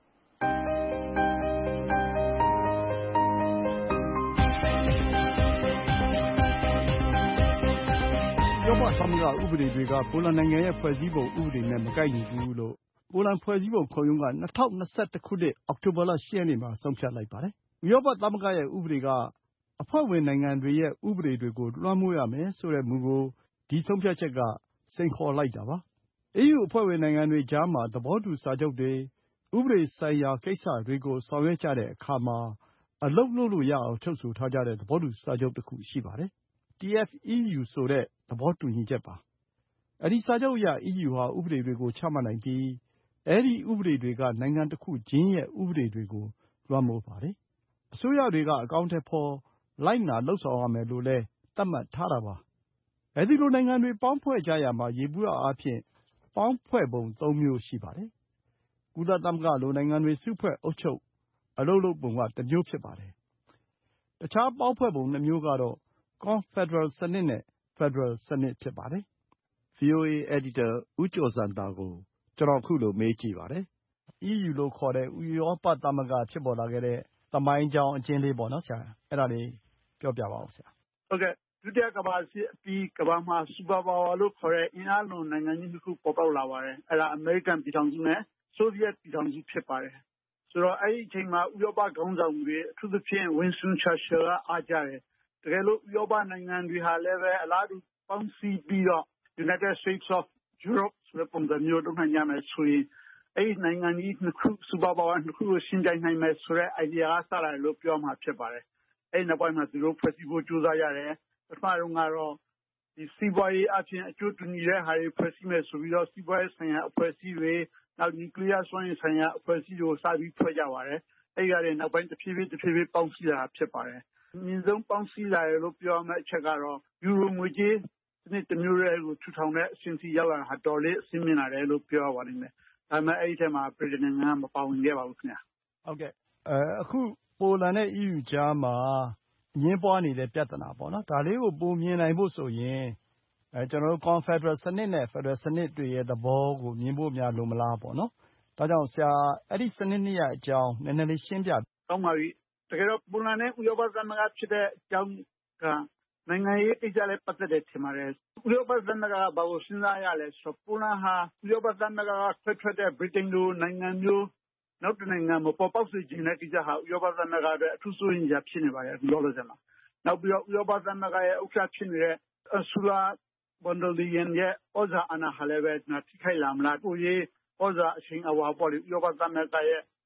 ဥရောပသမဂ္ဂဥပဒေတွေကပိုလန်နိုင်ငံရဲ့ဖွဲ့စည်းပုံဥပဒေနဲ့မကိုက်ညီဘူးလို့ပိုလန်ဖွဲ့စည်းပုံခုံရုံးက2021ခုနှစ်အောက်တိုဘာလ10ရက်နေ့မှာဆုံးဖြတ်လိုက်ပါတယ်။ဥရောပသမဂ္ဂရဲ့ဥပဒေကအဖွဲ့ဝင်နိုင်ငံတွေရဲ့ဥပဒေတွေကိုလွှမ်းမိုးရမယ်ဆိုတဲ့မူကိုဒီဆုံးဖြတ်ချက်ကစိန်ခေါ်လိုက်တာပါ။ EU အဖွဲ့ဝင်နိုင်ငံတွေကြားမှာသဘောတူစာချုပ်တွေဥပဒေဆိုင်ရာကိစ္စတွေကိုဆောင်ရွက်ကြတဲ့အခါမှာအလုပ်လုပ်လို့ရအောင်ချုပ်ဆိုထားကြတဲ့သဘောတူစာချုပ်တစ်ခုရှိပါတယ်။ TFEU ဆိုတဲ့သဘောတူညီချက်ပါ။အဲဒီစာချုပ်အရ EU ဟာဥပဒေတွေကိုချမှတ်နိုင်ပြီးအဲဒီဥပဒေတွေကနိုင်ငံတစ်ခုချင်းရဲ့ဥပဒေတွေကိုလွှမ်းမိုးပါတယ်။အစိုးရတွေကအကောင်အထည်ဖော်လိုက်နာလုပ်ဆောင်ရမယ်လို့လည်းသတ်မှတ်ထားတာပါ။အဲဒီလိုနိုင်ငံတွေပေါင်းဖွဲ့ကြရာမှာယေဘုယျအားဖြင့်ပေါင်းဖွဲ့ပုံ၃မျိုးရှိပါတယ်။ကုလသမဂ္ဂလိုနိုင်ငံတွေစုဖွဲ့အုပ်ချုပ်အလုပ်လုပ်ပုံကတစ်မျိုးဖြစ်ပါတယ်။တခြားပေါင်းဖွဲ့ပုံ၂မျိုးကတော့ကွန်ဖက်ဒရယ်စနစ်နဲ့ဖက်ဒရယ်စနစ်ဖြစ်ပါတယ်။ VOA အယ်ဒီတာဦးကျော်စံသာကိုကျွန်တော်အခုလိုမေးကြည့်ပါတယ်။ EU လို့ခေါ်တဲ့ဥရောပသမဂ္ဂဖြစ်ပေါ်လာခဲ့တဲ့သမိုင်းကြောင်းအကျဉ်းလေးပေါ့နော်ဆရာအဲ့ဒါလေးပြောပြပါဦးဆရာ။ဟုတ်ကဲ့ဒုတိယကမ္ဘာစစ်အပြီးကမ္ဘာမှာစူပါပါဝါလို့ခေါ်တဲ့အင်အားလုံးနိုင်ငံကြီးတစ်ခုပေါ်ပေါက်လာပါတယ်။အဲ့ဒါအမေရိကန်ပြည်ထောင်စုနဲ့ဆိုဗီယက်ပြည်ထောင်စုဖြစ်ပါတယ်။ဆိုတော့အဲ့ဒီအချိန်မှာဥရောပခေါင်းဆောင်တွေအထူးသဖြင့် Winston Churchill ကအားကြတယ်။တကယ်လို့ဥရောပနိုင်ငံတွေဟာလည်းပဲအလားတူပေါင်းစည်းပြီးတော့ United States of Europe ဆိုတဲ့ပုံစံမျိုးလုပ်နိုင်ကြမယ်ဆိုရင်အဲ့ဒီနိုင်ငံကြီးနှစ်ခုစူပါပါဝါနှစ်ခုကိုရှင်းပြနိုင်မယ်ဆိုတဲ့ idea ကစလာတယ်လို့ပြောမှာဖြစ်ပါတယ်။အဲ့ဒီနောက်ပိုင်းမှာသူတို့ဖွဲ့စည်းဖို့ကြိုးစားရတယ်။ပထမတော့ကတော့ဒီစီးပွားရေးအပြင်အကျိုးတူညီတဲ့ဟာတွေဖွဲ့စည်းမယ်ဆိုပြီးတော့စီးပွားရေးဆိုင်ရာအဖွဲ့အစည်းတွေနောက်နျူကလ িয়ার စွမ်းအင်ဆိုင်ရာအဖွဲ့အစည်းတွေကိုစပြီးဖွဲ့ကြပါတယ်။အဲ့ဒီကနေနောက်ပိုင်းတစ်ဖြည်းဖြည်းပေါင်းစည်းလာတာဖြစ်ပါတယ်။အမြင့်ဆုံးပေါင်းစည်းလာတယ်လို့ပြောရမယ့်အချက်ကတော့ယူရိုငွေကြေးစနစ်တစ်မျိုးတည်းကိုထူထောင်တဲ့အဆင့်အထိရောက်လာတာဟာတော်လေးအဆင့်မြင့်လာတယ်လို့ပြောရပါလိမ့်မယ်။ဒါပေမဲ့အဲ့ဒီထဲမှာဗြိတိန်နိုင်ငံကမပါဝင်ခဲ့ပါဘူးခင်ဗျာ။ဟုတ်ကဲ့အခုပိုလန်နဲ့ EU ကြားမှာအငြင်းပွားနေတဲ့ပြဿနာပေါ့နော်ဒါလေးကိုပုံမြင်နိုင်ဖို့ဆိုရင်ကျွန်တော်တို့ကွန်ဖက်ဒရယ်စနစ်နဲ့ဖက်ဒရယ်စနစ်တွေရဲ့သဘောကိုမြင်ဖို့များလိုမလားပေါ့နော်။ဒါကြောင့်ဆရာအဲ့ဒီစနစ်နှစ်ရပ်အကြောင်းနည်းနည်းလေးရှင်းပြ။ကောင်းပါပြီ။တကယ်တော့ပိုလန်နဲ့ဥရောပသမဂ္ဂဖြစ်တဲ့အကြောင်းကနိုင်ငံရေးကိစ္စလည်းပတ်သက်တယ်ထင်ပါတယ်။ဥရောပသမဂ္ဂကဘာကိုစဉ်းစားရလဲဆိုတော့ပိုလန်ဟာဥရောပသမဂ္ဂကခွဲထွက်တဲ့ဗြိတိန်လိုနိုင်ငံမျိုးနောက်တစ်နိုင်ငံမပေါ်ပေါက်စေချင်တဲ့ကိစ္စဟာဥရောပသမဂ္ဂအတွက်အထူးစိုးရိမ်စရာဖြစ်နေပါတယ်အခုလောလောဆယ်မှာ။နောက်ပြီးတော့ဥရောပသမဂ္ဂရဲ့ဥက္ကဋ္ဌဖြစ်နေတဲ့ Ursula von der Leyen ရဲ့ဩဇာအာဏာဟာလည်းပဲထိခိုက်လာမလား။ကိုယ်ရေးဩဇာအရှိန်အဝါပေါ့လေဥရောပသမဂ္ဂရဲ့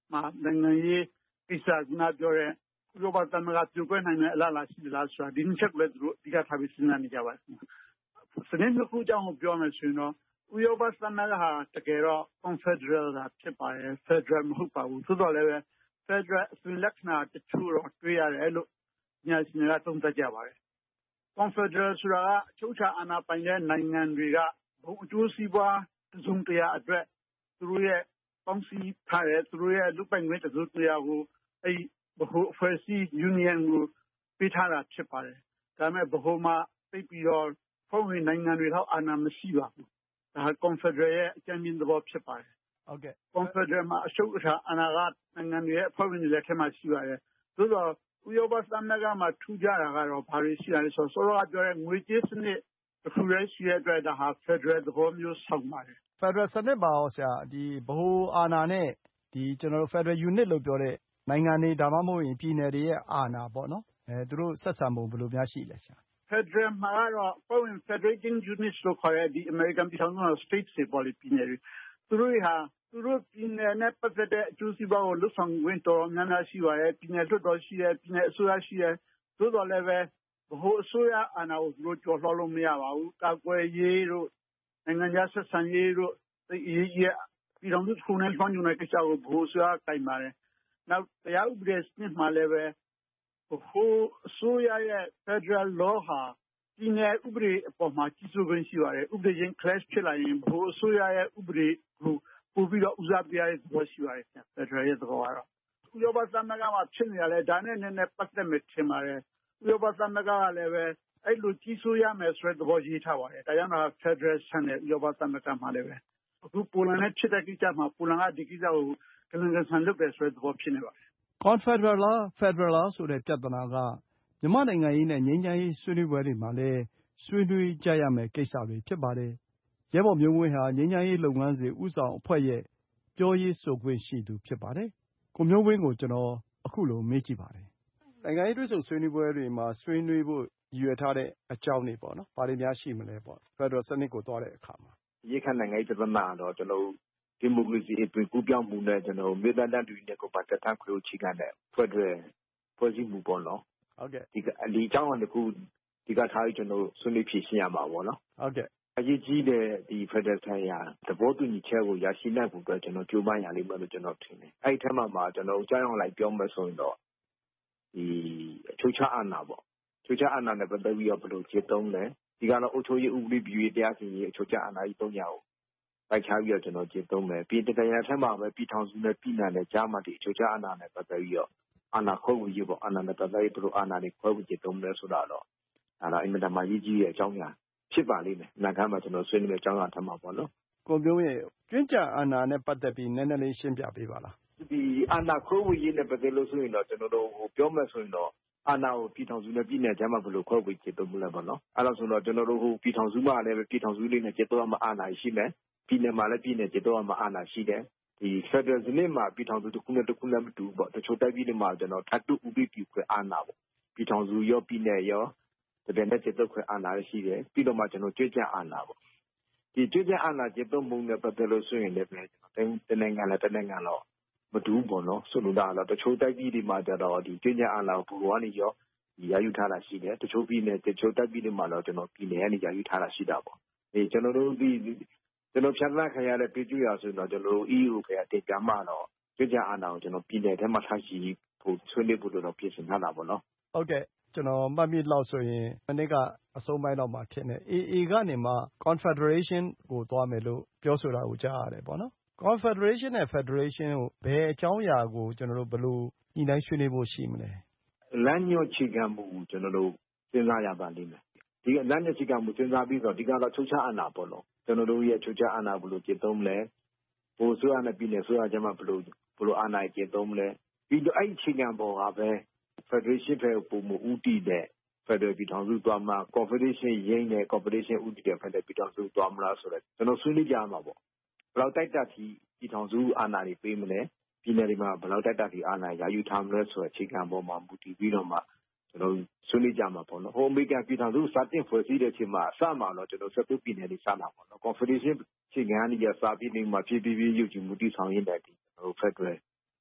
မှာနိုင်ငံရေးကိစ္စကပြောတဲ့ဥရောပသမဂ္ဂပြုတ်ကွဲနိုင်တဲ့အလားအလာရှိသလားဆိုတာဒီနှစ်ချက်ကိုလည်းသူတို့အဓိကထားပြီးစဉ်းစားနေကြပါတယ်။စနစ်တစ်ခုအကြောင်းကိုပြောမယ်ဆိုရင်တော့ဥရောပသမဂ္ဂဟာတကယ်တော့ confederal သာဖြစ်ပါတယ် federal မဟုတ်ပါဘူး။သို့တော်လည်းပဲ federal အသွင်လက္ခဏာတချို့တော့တွေ့ရတယ်လို့ပညာရှင်တွေကသုံးသပ်ကြပါတယ်။ confederal ဆိုတာကအချုပ်အခြာအာဏာပိုင်တဲ့နိုင်ငံတွေကဘုံအကျိုးစီးပွားတစုံတရာအတွက်သူတို့ရဲ့ပေါင်းစည်းထားတဲ့သူတို့ရဲ့လူပိုင်ခွင့်တစုံတရာကိုဗဟိုအဖွဲ့အစည်း union ကိုပေးထားတာဖြစ်ပါတယ်။ဒါပေမဲ့ဗဟိုမှာသိပြီးတော့ဖွဲ့ဝင်နိုင်ငံတွေတော့အာဏာမရှိပါဘူး။ဒါက confederal ရဲ့အကြမ်းမြင်သဘောဖြစ်ပါတယ်။ဟုတ်ကဲ့ confederal မှာအချုပ်အခြာအာဏာကနိုင်ငံတွေရဲ့အဖွဲ့ဝင်တွေလက်ထဲမှာရှိပါတယ်။သို့တော့ဥရောပသမဂ္ဂမှာထူးခြားတာကတော့ဘာတွေရှိတာလဲဆိုတော့စောစောကပြောတဲ့ငွေကြေးစနစ်တစ်ခုတည်းရှိတဲ့အတွက်ဒါဟာ federal သဘောမျိုးဆောင်ပါတယ်။ Federal စနစ်ပါရောဆရာဒီဗဟိုအာဏာနဲ့ကျွန်တော်တို့ Federal Unit လို့ပြောတဲ့နိုင်ငံတွေဒါမှမဟုတ်ရင်ပြည်နယ်တွေရဲ့အာဏာပေါ့နော်သူတို့ဆက်ဆံပုံဘယ်လိုများရှိလဲဆရာ။ Federal မှာကတော့အဖွဲ့ဝင် Federating Units လို့ခေါ်တဲ့ဒီ American ပြည်ထောင်စုက States တွေပေါ့လေပြည်နယ်တွေသူတို့ဟာသူတို့ပြည်နယ်နဲ့ပတ်သက်တဲ့အကျိုးစီးပွားကိုလွတ်ဆောင်ခွင့်တော်တော်များများရှိပါတယ်။ပြည်နယ်လွှတ်တော်ရှိတယ်ပြည်နယ်အစိုးရရှိတယ်သို့တော်လည်းပဲဗဟိုအစိုးရအာဏာကိုသူတို့ကျော်လွှားလို့မရပါဘူး။ကာကွယ်ရေးတို့နိုင်ငံခြားဆက်ဆံရေးတို့သိအရေးကြီးတဲ့ပြည်ထောင်စုတစ်ခုနဲ့လွှမ်းညွှန်တဲ့ကိစ္စကိုဗဟိုအစိုးရကတိုင်ပါတယ်။နောက်တရားဥပဒေစနစ်မှာလည်းပဲဗဟိုအစိုးရရဲ့ Federal Law ဟာပြည်နယ်ဥပဒေအပေါ်မှာကြီးစိုးခွင့်ရှိပါတယ်။ဥပဒေချင်း clash ဖြစ်လာရင်ဗဟိုအစိုးရရဲ့ဥပဒေကိုပို့ပြီးတော့ဦးစားပေးရတဲ့သဘောရှိပါတယ်။ Federal ရဲ့သဘောကတော့ဥရောပသမဂ္ဂမှာဖြစ်နေတာလေဒါနဲ့နည်းနည်းပတ်သက်မယ်ထင်ပါတယ်။ဥရောပသမဂ္ဂကလည်းပဲအဲ့လိုကြီးစိုးရမယ်ဆိုတဲ့သဘောရေးထားပါတယ်။ဒါကြောင့်တော့ Federal ဆန်တဲ့ဥရောပသမဂ္ဂမှာလည်းပဲအခုပိုလန်နဲ့ဖြစ်တဲ့ကိစ္စမှာပိုလန်ကဒီကိစ္စကိုကလန်ကဆန်လုပ်တယ်ဆိုတဲ့သဘောဖြစ်နေပါတယ်။ Confederal လား Federal လားဆိုတဲ့ပြဿနာကမြန်မာနိုင်ငံရေးနဲ့ငြိမ်းချမ်းရေးဆွေးနွေးပွဲတွေမှာလည်းဆွေးနွေးကြရမယ့်ကိစ္စတွေဖြစ်ပါတယ်။ရဲဘော်မျိုးဝင်းဟာငြိမ်းချမ်းရေးလုပ်ငန်းစဉ်ဦးဆောင်အဖွဲ့ရဲ့ပြောရေးဆိုခွင့်ရှိသူဖြစ်ပါတယ်။ကိုမျိုးဝင်းကိုကျွန်တော်အခုလိုမေးကြည့်ပါတယ်။နိုင်ငံရေးတွေ့ဆုံဆွေးနွေးပွဲတွေမှာဆွေးနွေးဖို့ရည်ရွယ်ထားတဲ့အကြောင်းတွေပေါ့နော်။ဘာတွေများရှိမလဲပေါ့။ Federal စနစ်ကိုသွားတဲ့အခါမှာရခိုင်နိုင်ငံရေးပြဿနာတော့ကျွန်တော်ဒီမိုကရေစီအသွင်ကူးပြောင်းမှုနဲ့ကျွန်တော်မြေသားတန်းတူနဲ့ကိုပါတက်ထန်ခွလို့ချိကန်တဲ့ဖွဲ့စည်းမှုပေါ့နော်ဟုတ်ကဲ့ဒီအကြောင်းအတစ်ခုဒီကထားပြီးကျွန်တော်ဆွေးနွေးဖြေရှင်းရမှာပေါ့နော်ဟုတ်ကဲ့အရေးကြီးတဲ့ဒီ Federal ဆိုင်ရာသဘောတူညီချက်ကိုရရှိနိုင်ဖို့အတွက်ကျွန်တော်ကြိုးပမ်းရလိမ့်မယ်လို့ကျွန်တော်ထင်တယ်အဲ့ဒီထက်မှကျွန်တော်ကြားအောင်လိုက်ပြောမယ်ဆိုရင်တော့ဒီအချုပ်ချအာဏာပေါ့အချုပ်ချအာဏာနဲ့ပတ်သက်ပြီးတော့ဘယ်လိုခြေသုံးလဲဒီကတော့အုပ်ချုပ်ရေးဥပဒေပြုရေးတရားစီရင်ရေးအချုပ်ချအာဏာကြီး၃យ៉ាងကိုလိုက်ချပြီးတော့ကျွန်တော်ခြေသုံးမယ်ပြည်တရားထက်မှပဲပြည်ထောင်စုနဲ့ပြည်နယ်နဲ့ကြားမှာဒီအချုပ်ချအာဏာနဲ့ပတ်သက်ပြီးတော့အာဏာခွဲဝေရေးပေါ့အာဏာနဲ့ပတ်သက်ပြီးဘယ်လိုအာဏာတွေခွဲဝေခြေသုံးလဲဆိုတာတော့ဒါတော့အင်မတန်မှရေးကြီးတဲ့အကြောင်းအရာဖြစ်ပါလိမ့်မယ်။နောက်ခါမှကျွန်တော်ဆွေးနွေးမယ့်အကြောင်းအရာထပ်မှာပေါ့နော်။ကိုမျိုးရဲ့ကျွင်းကြအာဏာနဲ့ပတ်သက်ပြီးနည်းနည်းလေးရှင်းပြပေးပါလား။ဒီအာဏာခွဲဝေရေးနဲ့ပတ်သက်လို့ဆိုရင်တော့ကျွန်တော်တို့ပြောမယ်ဆိုရင်တော့အာဏာကိုပြည်ထောင်စုနဲ့ပြည်နယ်ကြားမှာဘယ်လိုခွဲဝေခြေသုံးမလဲပေါ့နော်။အဲ့ဒါဆိုတော့ကျွန်တော်တို့ပြည်ထောင်စုမှာလည်းပြည်ထောင်စုလေးနဲ့ခြေသုံးရမှာအာဏာရှိမယ်။ပြည်နယ်မှာလည်းပြည်နယ်ခြေသုံးရမှာအာဏာရှိတယ်။ဒီ Federal စနစ်မှာပြည်ထောင်စုတစ်ခုနဲ့တစ်ခုနဲ့မတူဘူးပေါ့။တချို့တိုင်းပြည်တွေမှာကျွန်တော်ထပ်တူဥပဒေပြုခွင့်အာဏာပေါ့။ပြည်ထောင်စုရောပြည်နယ်ရောတကယ်နဲ့ခြေသုံးခွင့်အာဏာရှိတယ်။ပြီးတော့မှကျွန်တော်ကြွေးကြအာဏာပေါ့။ဒီကြွေးကြအာဏာခြေသုံးမှုနဲ့ပတ်သက်လို့ဆိုရင်လည်းတနိုင်ငံနဲ့တနိုင်ငံတော့မတူဘူးပေါ့နော်။ဆိုလိုတာကတော့တချို့တိုင်းပြည်တွေမှာကျတော့ဒီကြွေးကြအာဏာကိုဘူဝါနေရောရယူထားတာရှိတယ်တချို့ပြည်နယ်တချို့တပ်ပြည်တွေမှာတော့ကျွန်တော်ပြည်နယ်ကနေရယူထားတာရှိတာပေါ့ကျွန်တော်တို့ဒီကျွန်တော်ဖြတ်သန်းခံရတဲ့ပြည်ကျွော်ဆိုတော့ကျွန်တော်တို့ EU ကတင်ပြမှတော့ကြွကြအာဏာကိုကျွန်တော်ပြည်နယ်ထဲမှာထားရှိဖို့ဆွေးနွေးဖို့တော့ပြင်ဆင်ထားတာပေါ့နော်ဟုတ်ကဲ့ကျွန်တော်မှတ်မိလောက်ဆိုရင်မနေ့ကအဆုံးပိုင်းတော့မှထင်တယ် AA ကနေမှ Confederation ကိုသွားမယ်လို့ပြောဆိုတာကိုကြားရတယ်ပေါ့နော် Confederation နဲ့ Federation ကိုဘယ်အကြောင်းအရာကိုကျွန်တော်တို့ဘယ်လိုညှိနှိုင်းဆွေးနွေးဖို့ရှိမလဲလမ်းညွှန်အခြေခံမှုကျွန်တော်တို့စဉ်းစားရပါလိမ့်မယ်ဒီလမ်းညွှန်အခြေခံမှုစဉ်းစားပြီးတော့ဒီကတော့ချုပ်ချအာဏာပေါ့လို့ကျွန်တော်တို့ရဲ့ချုပ်ချအာဏာဘယ်လိုကျင့်သုံးမလဲဘိုးဆိုရနဲ့ပြည်နယ်ဆိုရကျမှဘယ်လိုအာဏာကျင့်သုံးမလဲပြီးတော့အဲ့အခြေခံပေါ်ကပဲ Federation ပဲပုံမှုဦးတည်တဲ့ Federal ပြည်ထောင်စုသွားမှာ Confederation ရင်းတဲ့ Confederation ဦးတည်တဲ့ Federal ပြည်ထောင်စုသွားမလားဆိုတော့ကျွန်တော်ဆွေးနွေးကြမှာပေါ့ဘယ်လောက်တိုက်တက်ပြီးပြည်ထောင်စုအာဏာတွေပေးမလဲပြည်နယ်တွေမှာဘယ်လောက်တိုက်တက်ပြီးအာဏာရယူထားမလဲဆိုတဲ့အခြေခံပေါ်မှာမူတည်ပြီးတော့မှကျွန်တော်ဆွေးနွေးကြမှာပေါ့နော်ဟိုအမေရိကန်ပြည်ထောင်စုစတင်ဖွဲ့စည်းတဲ့အချိန်မှာအစမှာတော့ကျွန်တော်ဆက်ပြည်နယ်တွေစလာပေါ့နော် Confederation အခြေခံအရစာပြည်နယ်မှာပြည်ရုပ်ကြည်မှုတည်ဆောင်ရင်းတဲ့ဒီကျွန်တော် Federal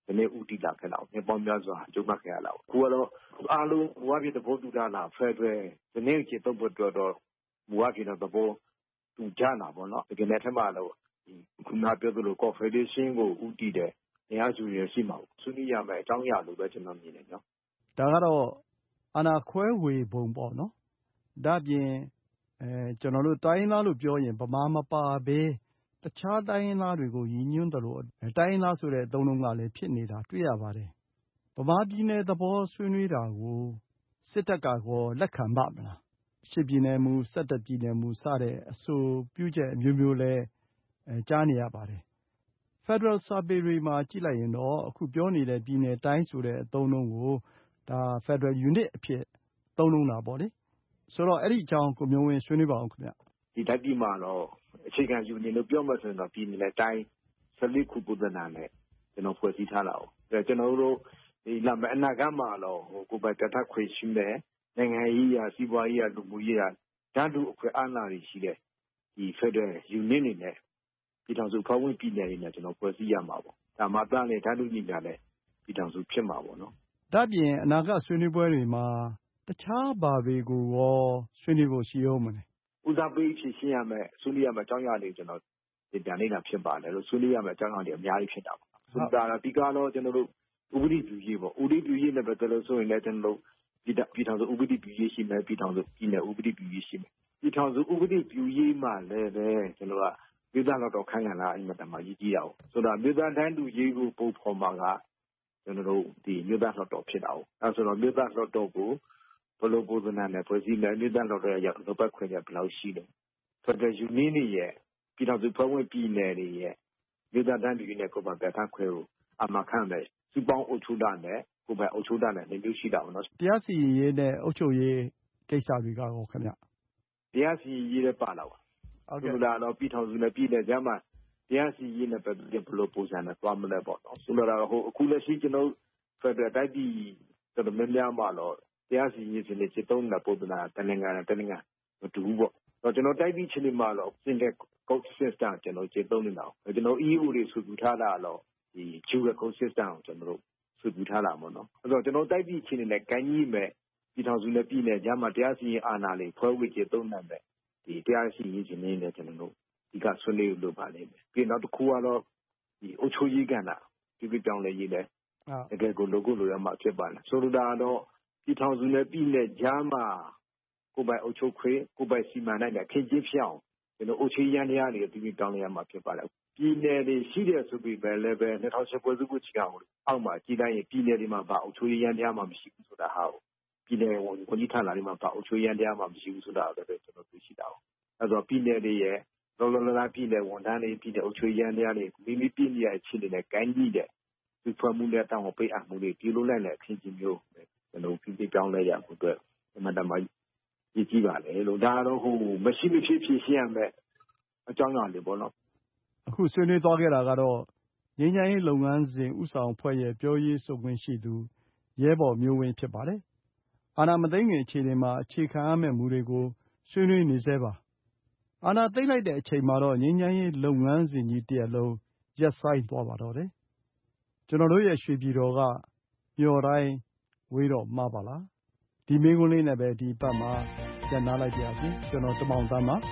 ဒီနေ့ဦးတည်လာခဲ့တော့နှစ်ပေါင်းများစွာကြုံမှတ်ခဲ့ရတော့အခုကတော့အားလုံးမူဝါဒသဘောတူတာလားဖက်ဒရယ်ဒီနေ့ခြေတော့ဘတ်တော့မူဝါဒသဘောတူကြတာပေါ့နော်ဒီနေ့ထက်မှတော့ခုနပြောသလို confederation ကိုဦးတည်တဲ့နေရာစုရရှိမှာဆွေးနွေးရမယ်အကြောင်းအရာလို့ပဲကျွန်တော်မြင်တယ်နော်ဒါကတော့အာဏာခွဲဝေပုံပေါ့နော်ဒါပြင်ကျွန်တော်တို့တိုင်းရင်းသားလို့ပြောရင်ဗမာမပါဘဲတခြားတိုင်းရင်းသားတွေကိုရည်ညွှန်းတယ်လို့တိုင်းရင်းသားဆိုတဲ့အသုံးလုံးကလည်းဖြစ်နေတာတွေ့ရပါတယ်ဗမာပြည်နယ်သဘောဆွေးနွေးတာကိုစစ်တပ်ကကောလက်ခံပါမလား10ပြည်နယ်မူ17ပြည်နယ်မူစတဲ့အဆိုပြုချက်အမျိုးမျိုးလဲကြားနေရပါတယ် Federal Survey တွေမှာကြည့်လိုက်ရင်တော့အခုပြောနေတဲ့ပြည်နယ်တိုင်းဆိုတဲ့အသုံးလုံးကိုဒါ Federal Unit အဖြစ်သုံးလုံးတာပေါ့လေဆိုတော့အဲ့ဒီအကြောင်းကိုမျိုးဝင်းဆွေးနွေးပါအောင်ခင်ဗျဒီတိုင်းပြည်မှာတော့အခြေခံယူနေလို့ပြောမှဆိုရင်တော့ပြည်နယ်တိုင်း14ခုပုံသဏ္ဍာန်နဲ့ကျွန်တော်ဖွဲ့စည်းထားတာ။ကျွန်တော်တို့ဒီလာမယ့်အနာဂတ်မှာတော့ကိုယ်ပိုင်ပြဋ္ဌာန်းခွင့်ရှိတဲ့နိုင်ငံရေးရာစီးပွားရေးရာလူမှုရေးရာဓာတ်တူအခွင့်အာဏာတွေရှိတဲ့ဒီ Federal Unit နေနဲ့ပြည်ထောင်စုဖွဲ့ဝင်ပြည်နယ်တွေနဲ့ကျွန်တော်ဖွဲ့စည်းရမှာပေါ့။ဒါမှသာလေဓာတ်တူညီတာလည်းပြည်ထောင်စုဖြစ်မှာပေါ့နော်။ဒါပြင်အနာဂတ်ဆွေးနွေးပွဲတွေမှာတခြားဘာတွေကိုရောဆွေးနွေးဖို့ရှိအောင်မလဲ။ဦးစားပေးဖြည့်ရှင်းရမယ်ဆွေးနွေးရမယ်အကြောင်းအရာတွေကျွန်တော်ပြန်နေတာဖြစ်ပါတယ်လို့ဆွေးနွေးရမယ်အကြောင်းအရာတွေအများကြီးဖြစ်တာပေါ့။ဒါကတော့ဒီကတော့ကျွန်တော်တို့ဥပဒေပြုရေးပေါ့ဥပဒေပြုရေးနဲ့ပဲကျွန်တော်ဆိုရင်လည်းကျွန်တော်တို့ပြည်ထောင်စုဥပဒေပြုရေးရှိမယ်ပြည်ထောင်စုပြည်နယ်ဥပဒေပြုရေးရှိမယ်ပြည်ထောင်စုဥပဒေပြုရေးမှာလည်းပဲကျွန်တော်ကပြည်သားတော်ခိုင်းလာအင်မတန်မှကြီးကြီးတာပေါ့ဆိုတော့ပြည်သားတန်းတူရေးကိုပုံဖော်မှာကကျွန်တော်တို့ဒီပြည်သားတော်ဖြစ်တာပေါ့အဲဆိုတော့ပြည်သားတော်ကိုဘလို့ပုံစံနဲ့ဖွဲ့စည်းမယ်ပြည်သားတော်ရဲ့ရောက်တော့ခွင့်ရဘယ်လောက်ရှိလဲFederal Union ရဲ့ပြည်ထောင်စုဖွဲ့ဝင်ပြည်နယ်တွေရဲ့ပြည်သားတန်းတူရေးနဲ့ကိုယ်ပိုင်ပြဋ္ဌာန်းခွင့်ကိုအမှခံတယ်စီပေါင်းအုပ်ချုပ်တာနဲ့ကိုယ်ပိုင်အုပ်ချုပ်တာနဲ့နေမျိုးရှိတာပေါ့နော်တရားစီရင်ရေးနဲ့အုပ်ချုပ်ရေးကိစ္စတွေကရောခင်ဗျတရားစီရင်ရေးလည်းပါလာပါဟုတ်ကဲ့တော့ပြည်ထောင်စုနဲ့ပြည်နယ်ကြားမှာတရားစီရင်ရေးနဲ့ပတ်သက်ပြီးဘယ်လိုပုံစံနဲ့သွားမလဲပေါ့နော်ဆိုတော့ဟိုအခုလက်ရှိကျွန်တော် Federal တိုင်းပြည်တော်တော်များများမှာတော့တရားစီရင်ရေးစနစ်စစ်သုံးတာပုံစံတနင်္ဂနွေမတူဘူးပေါ့တော့ကျွန်တော်တိုင်းပြည်ချင်းတွေမှာတော့ single code system ကျွန်တော်ခြေသုံးနေတာကျွန်တော် EU တွေဆွေးနွေးထားတာတော့ဒီ dual code system ကိုကျွန်တော်တို့ဆွေးနွေးထားတာပေါ့နော်အဲ့တော့ကျွန်တော်တိုက်ပြည်ချင်းတွေနဲ့ကိုင်းကြီးမဲ့ပြည်ထောင်စုနဲ့ပြည်နယ်ကြားမှာတရားစီရင်အာဏာတွေဖွဲ့ဝေခြေသုံးနိုင်တဲ့ဒီတရားစီရင်ခြင်းနဲ့ကျွန်တော်တို့ဒီကဆွေးနွေးလို့ပါလိမ့်မယ်ပြီးနောက်တစ်ခုကတော့ဒီအုပ်ချုပ်ရေးကဏ္ဍဒီပြောင်းလဲရေးလဲတကယ်ကိုလိုရမှာဖြစ်ပါလားဆိုလိုတာတော့ပြည်ထောင်စုနဲ့ပြည်နယ်ကြားမှာကိုယ်ပိုင်အုပ်ချုပ်ခွင့်ကိုယ်ပိုင်စီမံနိုင်တဲ့ခင်းကျင်းဖြောင်းကျွန်တော်အုပ်ချုပ်ရေးတရားတွေဒီပြောင်းလဲရမှာဖြစ်ပါလားပြည်နယ်တွေရှိတဲ့ဆိုပြီးပဲလည်းပဲ2010ပွဲစုကိုချီအောင်အောက်မှာကြီးတိုင်းပြည်နယ်တွေမှာဘာအုပ်ချုပ်ရေးတရားမှမရှိဘူးဆိုတာဟာပြည်နယ်ဝန်ကြီးဌာနတွေမှာဘာအုပ်ချုပ်ရေးတရားမှမရှိဘူးဆိုတာပဲကျွန်တော်သိရှိတာ။အဲဆိုပြည်နယ်တွေရဲ့လောလောလတ်ပြည်နယ်ဝန်ထမ်းတွေပြည်နယ်အုပ်ချုပ်ရေးတရားတွေမိမိပြည်နယ်အခြေအနေနဲ့ကိုင်းကြီးတဲ့ဒီဖွဲ့မှုနဲ့တောင်းပေးအပ်မှုတွေပြုလုပ်နိုင်တဲ့အခင်းချင်းမျိုးကျွန်တော်ပြည်ပြောင်းလဲရဖို့အတွက်အမှန်တမ်းကြီးပါလေလို့ဒါတော့ဟိုမရှိမဖြစ်ဖြစ်ရှင်းရမယ်အကြောင်းအရာတွေပေါ့နော်အခုဆွေးနွေးသွားခဲ့တာကတော့ငြိမ်းချမ်းရေးလုပ်ငန်းစဉ်ဥဆောင်ဖွဲ့ရဲ့ပြောရေးဆိုခွင့်ရှိသူရဲဘော်မျိုးဝင်းဖြစ်ပါတယ်အာဏာမသိမ်းခင်အခြေအနေမှာအခြေခံရမယ့်မူတွေကိုဆွေးနွေးနေသေးပါအာဏာသိမ်းလိုက်တဲ့အချိန်မှာတော့ငြိမ်းချမ်းရေးလုပ်ငန်းစဉ်ကြီးတစ်ရပ်လုံးရပ်ဆိုင်းသွားပါတော့တယ်ကျွန်တော်တို့ရဲ့ရွှေပြည်တော်ကမျှော်တိုင်းဝေးတော့မှာပါလားဒီမင်းကုန်းလေးနဲ့ပဲဒီပတ်မှာကျန်နာလိုက်ပါပြီကျွန်တော်တမောင်တန်းပါ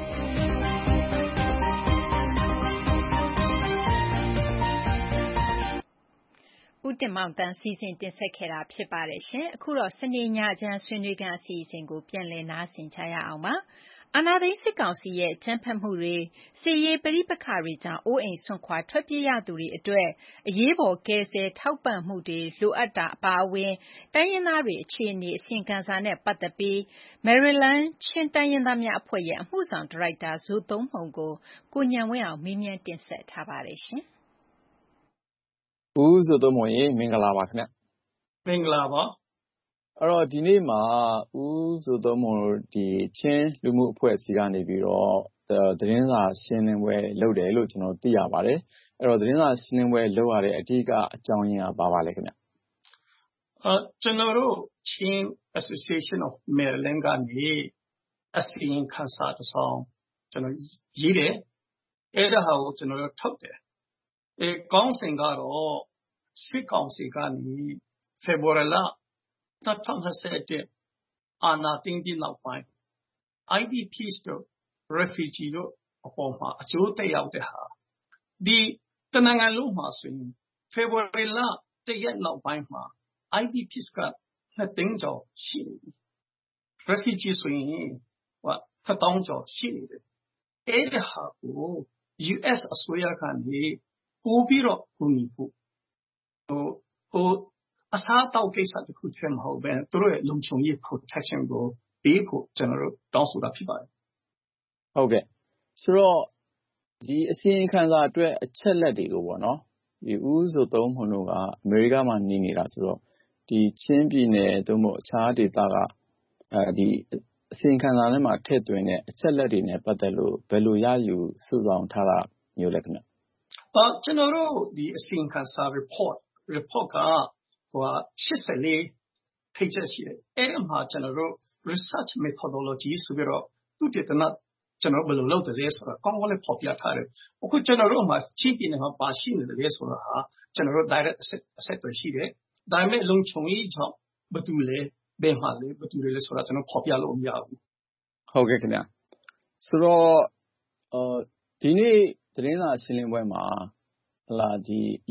ဦးတင်မောင်တန်းစီစဉ်တင်ဆက်ခဲ့တာဖြစ်ပါတယ်ရှင်အခုတော့စနေညချမ်းဆွေးနွေးခန်းအစီအစဉ်ကိုပြန်လည်နားဆင်ကြရအောင်ပါအာဏာသိမ်းစစ်ကောင်စီရဲ့ကြမ်းဖက်မှုတွေစစ်ရေးပဋိပက္ခတွေကြောင့်အိုးအိမ်စွန့်ခွာထွက်ပြေးရသူတွေအတွက်အရေးပေါ်ကယ်ဆယ်ထောက်ပံ့မှုတွေလိုအပ်တာအပါအဝင်တိုင်းရင်းသားတွေအခြေအနေအစီရင်ခံစာနဲ့ပတ်သက်ပြီး Maryland ချင်းတိုင်းရင်းသားများအဖွဲ့ရဲ့အမှုဆောင်ဒါရိုက်တာဇိုသုံးမှုံကိုကိုညံဝင်းအောင်မေးမြန်းတင်ဆက်ထားပါတယ်ရှင်ဦးဆိုတော့မင်းမင်္ဂလာပါခင်ဗျမင်္ဂလာပါအဲ့တော့ဒီနေ့မှာဦးဆိုတော့ဒီချင်းလူမှုအဖွဲ့အစည်းကနေပြီးတော့သတင်းစာရှင်းလင်းပွဲလုပ်တယ်လို့ကျွန်တော်သိရပါတယ်အဲ့တော့သတင်းစာရှင်းလင်းပွဲလုပ်ရတဲ့အဓိကအကြောင်းရင်းကဘာပါလဲခင်ဗျကျွန်တော်တို့ Chin Association of Maryland ကနေအစီရင်ခံစာတစ်စောင်ကျွန်တော်ရေးတယ်အဲ့ဒါဟာကိုကျွန်တော်တို့ထုတ်တယ်ကောင်းစဉ်ကတော့စစ်ကောင်စီကနေဖေဖော်ဝါရီလ2021အာဏာသိမ်းပြီးနောက်ပိုင်း IDPs တို့ refugee တို့အပေါ်မှာအကျိုးသက်ရောက်တဲ့ဟာဒီတနိုင်ငံလုံးမှာဆိုရင်ဖေဖော်ဝါရီလ1ရက်နောက်ပိုင်းမှာ IDPs က2သိန်းကျော်ရှိနေပြီ refugee ဆိုရင်1000ကျော်ရှိနေတယ်အဲ့ဒီဟာကို US အစိုးရကနေပို့ပြီးတော့ကူညီဖို့အစားအသောက်ကိစ္စတစ်ခုတည်းမဟုတ်ဘဲသူတို့ရဲ့လုံခြုံရေး protection ကိုပေးဖို့ကျွန်တော်တို့တောင်းဆိုတာဖြစ်ပါတယ်ဟုတ်ကဲ့ဆိုတော့ဒီအစီရင်ခံစာအတွက်အချက်လက်တွေကိုပေါ့နော်ဒီဦးဆိုသုံးမလို့ကအမေရိကမှာနေနေတာဆိုတော့ဒီချင်းပြည်နယ်တို့မို့အခြားဒေသကဒီအစီရင်ခံစာထဲမှာထည့်သွင်းတဲ့အချက်လက်တွေနဲ့ပတ်သက်လို့ဘယ်လိုရယူစုဆောင်ထားတာမျိုးလဲခင်ဗျကျွန်တော်တို့ဒီအစီရင်ခံစာ report က84 pages ရှိတယ်အဲ့ဒီမှာကျွန်တော်တို့ research methodology ဆိုပြီးတော့သူတည်တနာကျွန်တော်ဘယ်လိုလုပ်တယ်လဲဆိုတာကောင်းကောင်းလေးဖော်ပြထားတယ်အခုကျွန်တော်တို့မှာချင်းပြည်နယ်မှာပါရှိနေတယ်လဲဆိုတာဟာကျွန်တော်တို့ direct အဆက်တွေရှိတယ်ဒါပေမဲ့လုံခြုံရေးကြောင့်ဘာတူလဲဘယ်မှာလဲဘာတူလဲဆိုတာကျွန်တော်ဖော်ပြလို့မရဘူးဟုတ်ကဲ့ခင်ဗျဆိုတော့ဒီနေ့သတင်းစာရှင်းလင်းပွဲမှာဒီ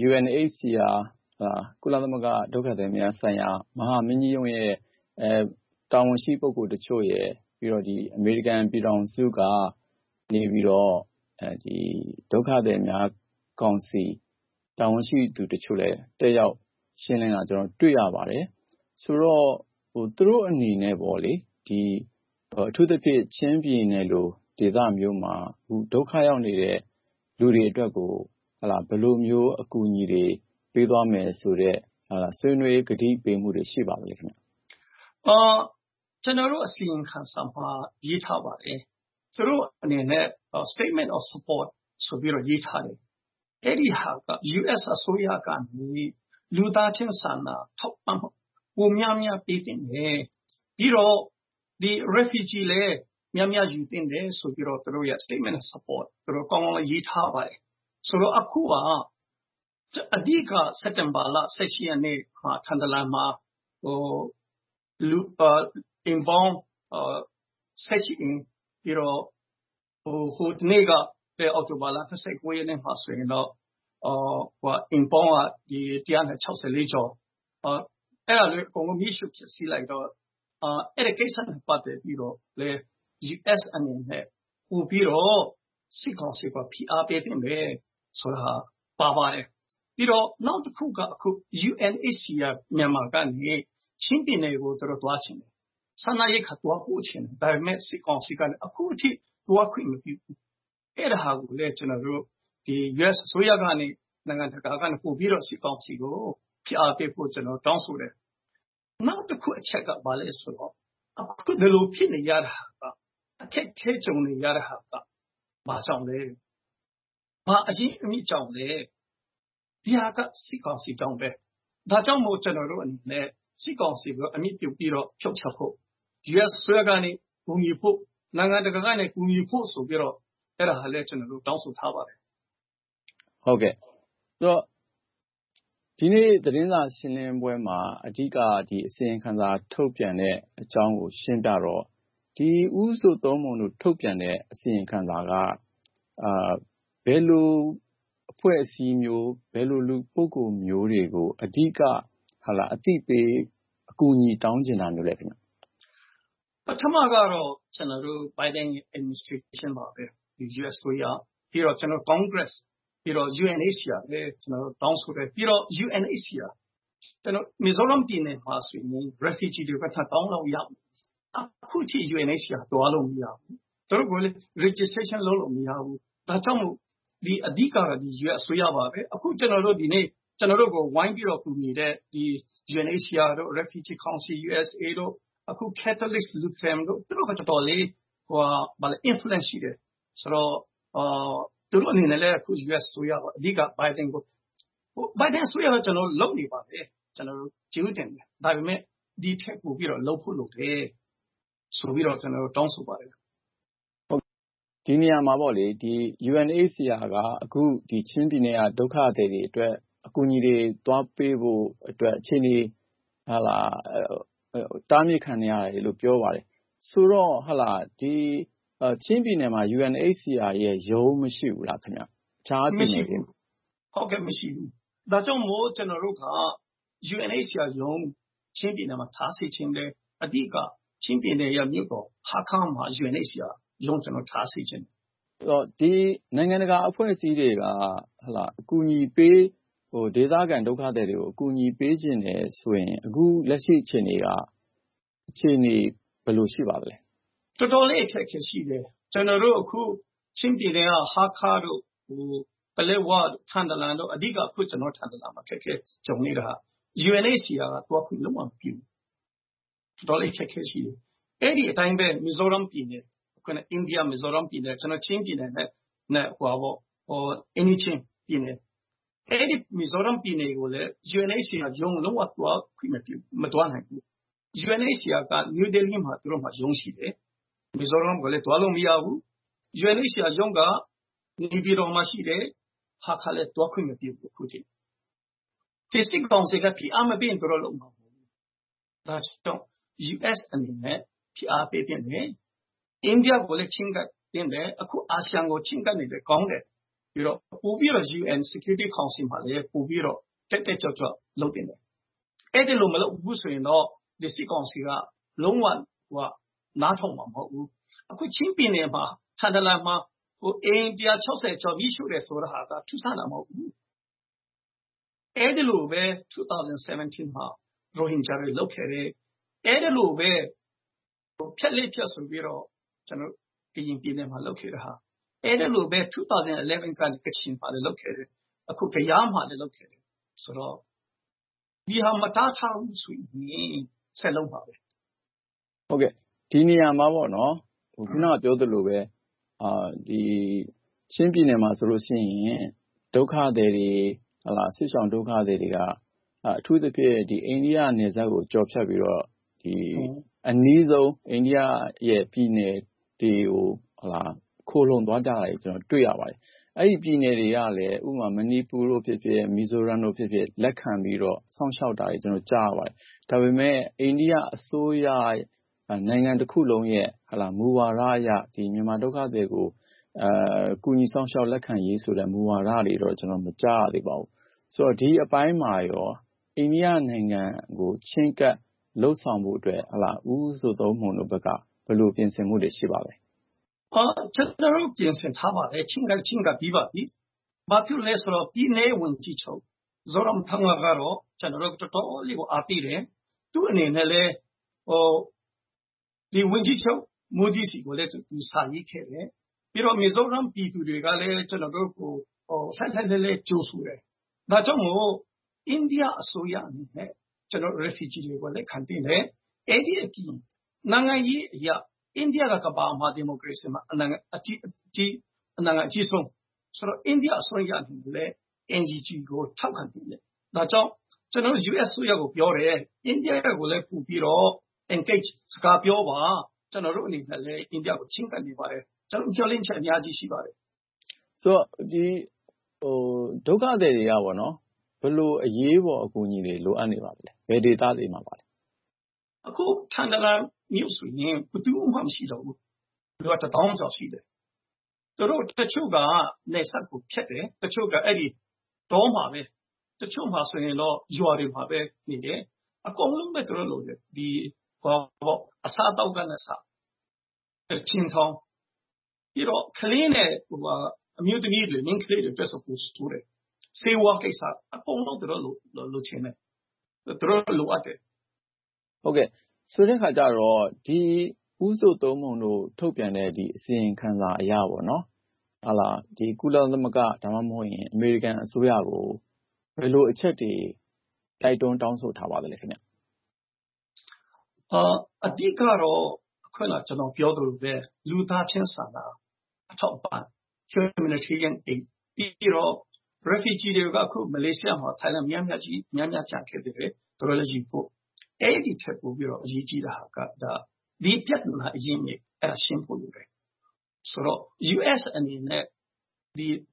UNHCR ကုလသမဂ္ဂဒုက္ခသည်များဆိုင်ရာမဟာမင်းကြီးရုံးရဲ့တာဝန်ရှိပုဂ္ဂိုလ်တချို့ရဲ့ပြီးတော့ဒီအမေရိကန်ပြည်ထောင်စုကနေပြီးတော့ဒီဒုက္ခသည်များကောင်စီတာဝန်ရှိသူတချို့လည်းတက်ရောက်ရှင်းလင်းတာကျွန်တော်တွေ့ရပါတယ်ဆိုတော့သူတို့အနေနဲ့ပေါ့လေဒီအထူးသဖြင့်ချင်းပြည်နယ်လိုဒေသမျိုးမှာဒုက္ခရောက်နေတဲ့လူတွေအတွက်ကိုဘယ်လိုမျိုးအကူအညီတွေပေးသွားမယ်ဆိုတဲ့ဆွေးနွေးကတိပေးမှုတွေရှိပါသလဲခင်ဗျကျွန်တော်တို့အစီရင်ခံစာမှာရေးထားပါတယ်သူတို့အနေနဲ့ statement of support ဆိုပြီးတော့ရေးထားတယ်အဲ့ဒီဟာက US အစိုးရကနေလူသားချင်းစာနာထောက်ပံ့မှုပုံများများပေးတင်တယ်ပြီးတော့ဒီ refugee လည်းများများယူတင်တယ်ဆိုပြီးတော့သူတို့ရဲ့ statement of support သူတို့ကောင်းကောင်းရေးထားပါတယ်ဆိုတော့အခုကအဓိကစက်တင်ဘာလ18ရက်နေ့မှာထန်တလန်မှာလူအင်ဘောင်းဆက်ရှိင်ပြီးတော့ဟိုနေ့ကအောက်တိုဘာလ29ရက်နေ့မှာဆိုရင်တော့အင်ဘောင်းကဒီ164ကျော်အဲ့ဒါလေးအကုန်လုံးမြှုပ်ဖြစ်စီလိုက်တော့အဲ့ဒီကိစ္စနဲ့ပတ်သက်ပြီးတော့လေ US အနေနဲ့ပို့ပြီးတော့စစ်ကောင်စီကဖိအားပေးတင်တယ်ဆိုတာပါပါတယ်ပြီးတော့နောက်တစ်ခုကအခု UNHCR မြန်မာကနေချင်းပြည်နယ်ကိုသူတို့တွားချင်တယ်ဆန္ဒရိတ်ခါတွားပို့ချင်တယ်ဒါပေမဲ့စစ်ကောင်စီကအခုအထိတွားခွင့်မပြုဘူးအဲ့ဒါဟာကိုလည်းကျွန်တော်တို့ဒီ US ဆိုရကနေနိုင်ငံတကာကနေပို့ပြီးတော့စစ်ကောင်စီကိုဖိအားပေးဖို့ကျွန်တော်တောင်းဆိုတယ်နောက်တစ်ခုအချက်ကဘာလဲဆိုတော့အခုဒီလိုဖြစ်နေရတာကအခက်ခဲကြုံနေရတာကဘာကြောင့်လဲဘာအရင်အမြင့်ကြောင့်လဲဒီဟာကစစ်ကောင်စီကြောင့်ပဲဒါကြောင့်မို့ကျွန်တော်တို့အနေနဲ့စစ်ကောင်စီကိုအမြင့်ပြုတ်ပြီးတော့ဖြုတ်ချဖို့ US ဆွဲကနေကူညီဖို့နိုင်ငံတကာကနေကူညီဖို့ဆိုပြီးတော့အဲ့ဒါဟာလည်းကျွန်တော်တို့တောင်းဆိုထားပါတယ်ဟုတ်ကဲ့ဆိုတော့ဒီနေ့သတင်းစာရှင်းလင်းပွဲမှာအဓိကဒီအစီရင်ခံစာထုတ်ပြန်တဲ့အကြောင်းကိုရှင်းပြတော့ဒီဥစုသုံးပုံတို့ထုတ်ပြန်တဲ့အစီရင်ခံစာကဘယ်လိုအဖွဲ့အစည်းမျိုးဘယ်လိုလူပုဂ္ဂိုလ်မျိုးတွေကိုအဓိကအသိပေးအကူအညီတောင်းချင်တာမျိုးလဲခင်ဗျပထမကတော့ကျွန်တော်တို့ Biden administration ပါပဲဒီ US ဆိုရပြီးတော့ကျွန်တော် Congress ပြီးတော့ UNHCR လည်းကျွန်တော်တောင်းဆိုတယ်ပြီးတော့ UNHCR ကျွန်တော် Mizoram ပြည်နယ်မှာဆိုရင် refugee တွေကတောင်းလို့ရအခုထိ UNHCR တွားလို့မရဘူးသူတို့ကလည်း registration လုပ်လို့မရဘူးဒါကြောင့်မို့ဒီအဓိကဒီ US ဆိုရပါပဲအခုကျွန်တော်တို့ဒီနေ့ကျွန်တော်တို့ကိုဝိုင်းပြီးတော့ကူညီတဲ့ဒီ UNHCR တို့ Refugee Council USA တို့အခု Catholic Lutheran တို့သူတို့ကတော်တော်လေးဘာလဲ influence ရှိတယ်ဆိုတော့သူတို့အနေနဲ့လည်းအခု US ဆိုရပါအဓိက Biden ကိုBiden ဆိုရတော့ကျွန်တော်လုပ်နေပါတယ်ကျွန်တော်ကျေးဇူးတင်တယ်ဒါပေမဲ့ဒီထက်ပိုပြီးတော့လုပ်ဖို့လုပ်တယ်ဆိုပြီးတော့ကျွန်တော်တောင်းဆိုပါတယ်ဒီနေရာမှာပေါ့လေဒီ UNHCR ကအခုဒီချင်းပြည်နယ်ကဒုက္ခသည်တွေအတွက်အကူအညီတွေသွားပေးဖို့အတွက်အခြေအနေဟာလာတားမြစ်ခံနေရတယ်လို့ပြောပါတယ်ဆိုတော့ဟာလာဒီချင်းပြည်နယ်မှာ UNHCR ရဲ့ရုံးမရှိဘူးလားခင်ဗျအခြားပြည်နယ်တွေဟုတ်ကဲ့မရှိဘူးဒါကြောင့်မို့ကျွန်တော်တို့က UNHCR ရုံးချင်းပြည်နယ်မှာထားစီခြင်းလေအဓိကချင်းပြည်နယ်ရဲ့မြို့တော်ဟာခါမှာ UNHCR ရုံးကျွန်တော်ထားစီခြင်းဒီနိုင်ငံတကာအဖွဲ့အစည်းတွေကဟာလာအကူအညီပေးဒေသခံဒုက္ခသည်တွေကိုအကူအညီပေးခြင်းတယ်ဆိုရင်အခုလက်ရှိအခြေအနေဘယ်လိုရှိပါသလဲတော်တော်လေးအခက်အခဲရှိတယ်ကျွန်တော်တို့အခုချင်းပြည်နယ်ကဟာခါတို့ပလဲဝါထန်တလန်တို့အဓိကအခုကျွန်တော်ထန်တလန်မှာအခက်အခဲကြုံနေတာ UNHCR ကတွားခွင့်လုံးဝမပြုတော်တော်လေးအခက်အခဲရှိတယ်အဲ့ဒီအတိုင်းပဲမီဇိုရမ်ပြည်နယ်ခုနအိန္ဒိယမီဇိုရမ်ပြည်နယ်ကျွန်တော်ချင်းပြည်နယ်နဲ့ဟိုအင်းချင်းပြည်နယ်အဲ့ဒီမီဇိုရမ်ပြည်နယ်ကိုလည်း UNHCR ရုံးလုံးဝတွားခွင့်မပြုမတွားနိုင်ဘူး UNHCR က New Delhi မှာသူတို့မှာရုံးရှိတယ်မီဇိုရမ်ကလည်းတွားလို့မရဘူး UNHCR ရုံးကနေပြည်တော်မှာရှိတယ်ဟာခါလည်းတွားခွင့်မပြုဘူးခုထိဒီစစ်ကောင်စီကဖိအားမပေးရင်တို့လုံးမှာဘူးဒါကြောင့် US အနေနဲ့ဖိအားပေးတယ်အိန္ဒိယကိုလည်းချင်းကပ်တင်တယ်အခုအာဆီယံကိုချင်းကပ်နေတယ်ကောင်းတယ်ပြီးတော့ပို့ပြီးတော့ UN Security Council မှာလည်းပို့ပြီးတော့တက်ကြွလုပ်တင်တယ်အဲ့ဒီလိုမလုပ်ဘူးဆိုရင်တော့ဒီစစ်ကောင်စီကလုံးဝနားထောင်မှာမဟုတ်ဘူးအခုချင်းပြည်နယ်မှာထန်တလန်မှာအိန္ဒိယ60ကျော်ပြီးရှိတယ်ဆိုတာဟာကထူးဆန်းတာမဟုတ်ဘူးအဲ့ဒီလိုပဲ2017မှာရိုဟင်ဂျာတွေလောက်ခဲ့တယ်အဲ့ဒီလိုပဲဖြက်ဆိုပြီးတော့ကျွန်တော်ကရင်ပြည်နယ်မှာလောက်ခဲ့တာဟာအဲ့ဒီလိုပဲ2011ကနေကချင်မှာလည်းလောက်ခဲ့တယ်အခုကယားမှာလည်းလောက်ခဲ့တယ်ဆိုတော့ဒီဟာမတားထားဘူးဆိုရင်ဆက်လုံးပါပဲဟုတ်ကဲ့ဒီနေရာမှာပေါ့နော်ခုနကပြောသလိုပဲဒီချင်းပြည်နယ်မှာဆိုလို့ရှိရင်ဒုက္ခသည်တွေဟလာဆစ်ဆောင်ဒုက္ခသည်တွေကအထူးသဖြင့်ဒီအိန္ဒိယနယ်စပ်ကိုကျော်ဖြတ်ပြီးတော့ဒီအနည်းဆုံးအိန္ဒိယရဲ့ပြည်နယ်တွေကိုဟလာခိုးလုံသွားကြတာကျွန်တော်တွေ့ရပါတယ်အဲ့ဒီပြည်နယ်တွေကလည်းဥပမာမဏိပူတို့ဖြစ်ဖြစ်မီဇိုရမ်တို့ဖြစ်ဖြစ်လက်ခံပြီးတော့စောင့်ရှောက်တာတွေကျွန်တော်ကြားရပါတယ်ဒါပေမဲ့အိန္ဒိယအစိုးရနိုင်ငံတစ်ခုလုံးရဲ့ဟလာမူဝါဒအရဒီမြန်မာဒုက္ခသည်ကိုကူညီဆောင်ရှောက်လက်ခံရေးဆိုတဲ့မူဝါဒတွေတော့ကျွန်တော်မကြားရသေးပါဘူးဆိုတော့ဒီအပိုင်းမှာရောအိန္ဒိယနိုင်ငံကိုချင်းကပ်လှုပ်ဆောင်ဖို့အတွက်ဟလာဦးဆိုသုံးမှုတို့ဘက်ကဘယ်လိုပြင်ဆင်မှုတွေရှိပါလဲကျွန်တော်တို့ပြင်ဆင်ထားပါတယ်ချင်းကပြီးပါပြီဘာဖြစ်လဲဆိုတော့ပြည်နယ်ဝန်ကြီးချုပ်ဇော်ရမ်ထန်လာကတော့ကျွန်တော်တို့တော်တော်လေးကိုအားပေးတယ်သူ့အနေနဲ့လည်းဒီဝန်ကြီးချုပ်မူဒီစီကိုလည်းသူစာရေးခဲ့တယ်ပြီးတော့မီဇိုရမ်ပြည်သူတွေကလည်းကျွန်တော်တို့ကိုဆက်လက်ကြိုးဆိုတယ်ဒါကြောင့်မို့အိန္ဒိယအစိုးရအနေနဲ့ကျွန်တော် refugee တွေကိုလည်းခံတင်တယ်အဲ့ဒီအပြင်နိုင်ငံရေးအရာအိန္ဒိယကဘာမှဒီမိုကရေစီမှာအနိုင်ငံအကြီးဆုံးဆိုတော့အိန္ဒိယအစိုးရအနေနဲ့လည်း NGO ကိုထောက်ခံတယ်ဒါကြောင့်ကျွန်တော် US အစိုးရကိုပြောတယ်အိန္ဒိယကိုလည်းပူပြီးတော့ engage စကားပြောပါကျွန်တော်တို့အနေနဲ့လည်းအိန္ဒိယကိုချင်းကပ်နေပါတယ်ကျွန်တော်ပြောလင်းချက်အများကြီးရှိပါတယ်ဆိုတော့ဒီဒုက္ခသည်တွေကပေါ့နော်ဘယ်လိုအရေးပေါ်အကူအညီတွေလိုအပ်နေပါသလဲဘယ်ဒေသတွေမှာပါလဲအခုထန်တလန်မြို့ဆိုရင်ဘယ်သူမှမရှိတော့ဘူးလူက1000ကျော်ရှိတယ်သူတို့တချို့ကနေဆက်ကိုဖြတ်တယ်တချို့ကအဲ့ဒီတော့မှာပဲတချို့မှာဆိုရင်တော့ရွာတွေမှာပဲနေတယ်အကုန်လုံးပဲသူတို့လိုတယ်ဒီအစားတောက်ကနဲ့စားချင်းထောင်းပြီးတော့ကလေးနဲ့အမျိုးသမီးတွေမင်းကလေးတွေတက်ဆိုပို့ဆိုတယ်စေဝါကိစ္စအကုန်လုံးသူတို့လိုချင်တယ်သူတို့လိုအပ်တယ်ဟုတ်ကဲ့ဆိုတဲ့ခါကျတော့ဒီဥစုသုံးပုံတို့ထုတ်ပြန်တဲ့ဒီအစီရင်ခံစာအရပေါ့နော်ဟာလာဒီကုလသမဂ္ဂဒါမှမဟုတ်ရင်အမေရိကန်အစိုးရကိုဘယ်လိုအချက်တွေတိုက်တွန်းတောင်းဆိုထားပါသလဲခင်ဗျအဓိကတော့ခုနကျွန်တော်ပြောသလိုပဲလူသားချင်းစာနာအထောက်အပံ့ humanitarian aid ပြီးတော့ refugee တွေကအခုမလေးရှားမှာထိုင်လန်များများချခဲ့တယ်သူတို့လည်းယူဖို့အဲ့ဒီထက်ပိုပြီးတော့အရေးကြီးတာကဒါဒီပြဿနာအရင်မြစ်အဲ့ဒါရှင်းဖို့လိုတယ်ဆိုတော့ US အနေနဲ့ဒီ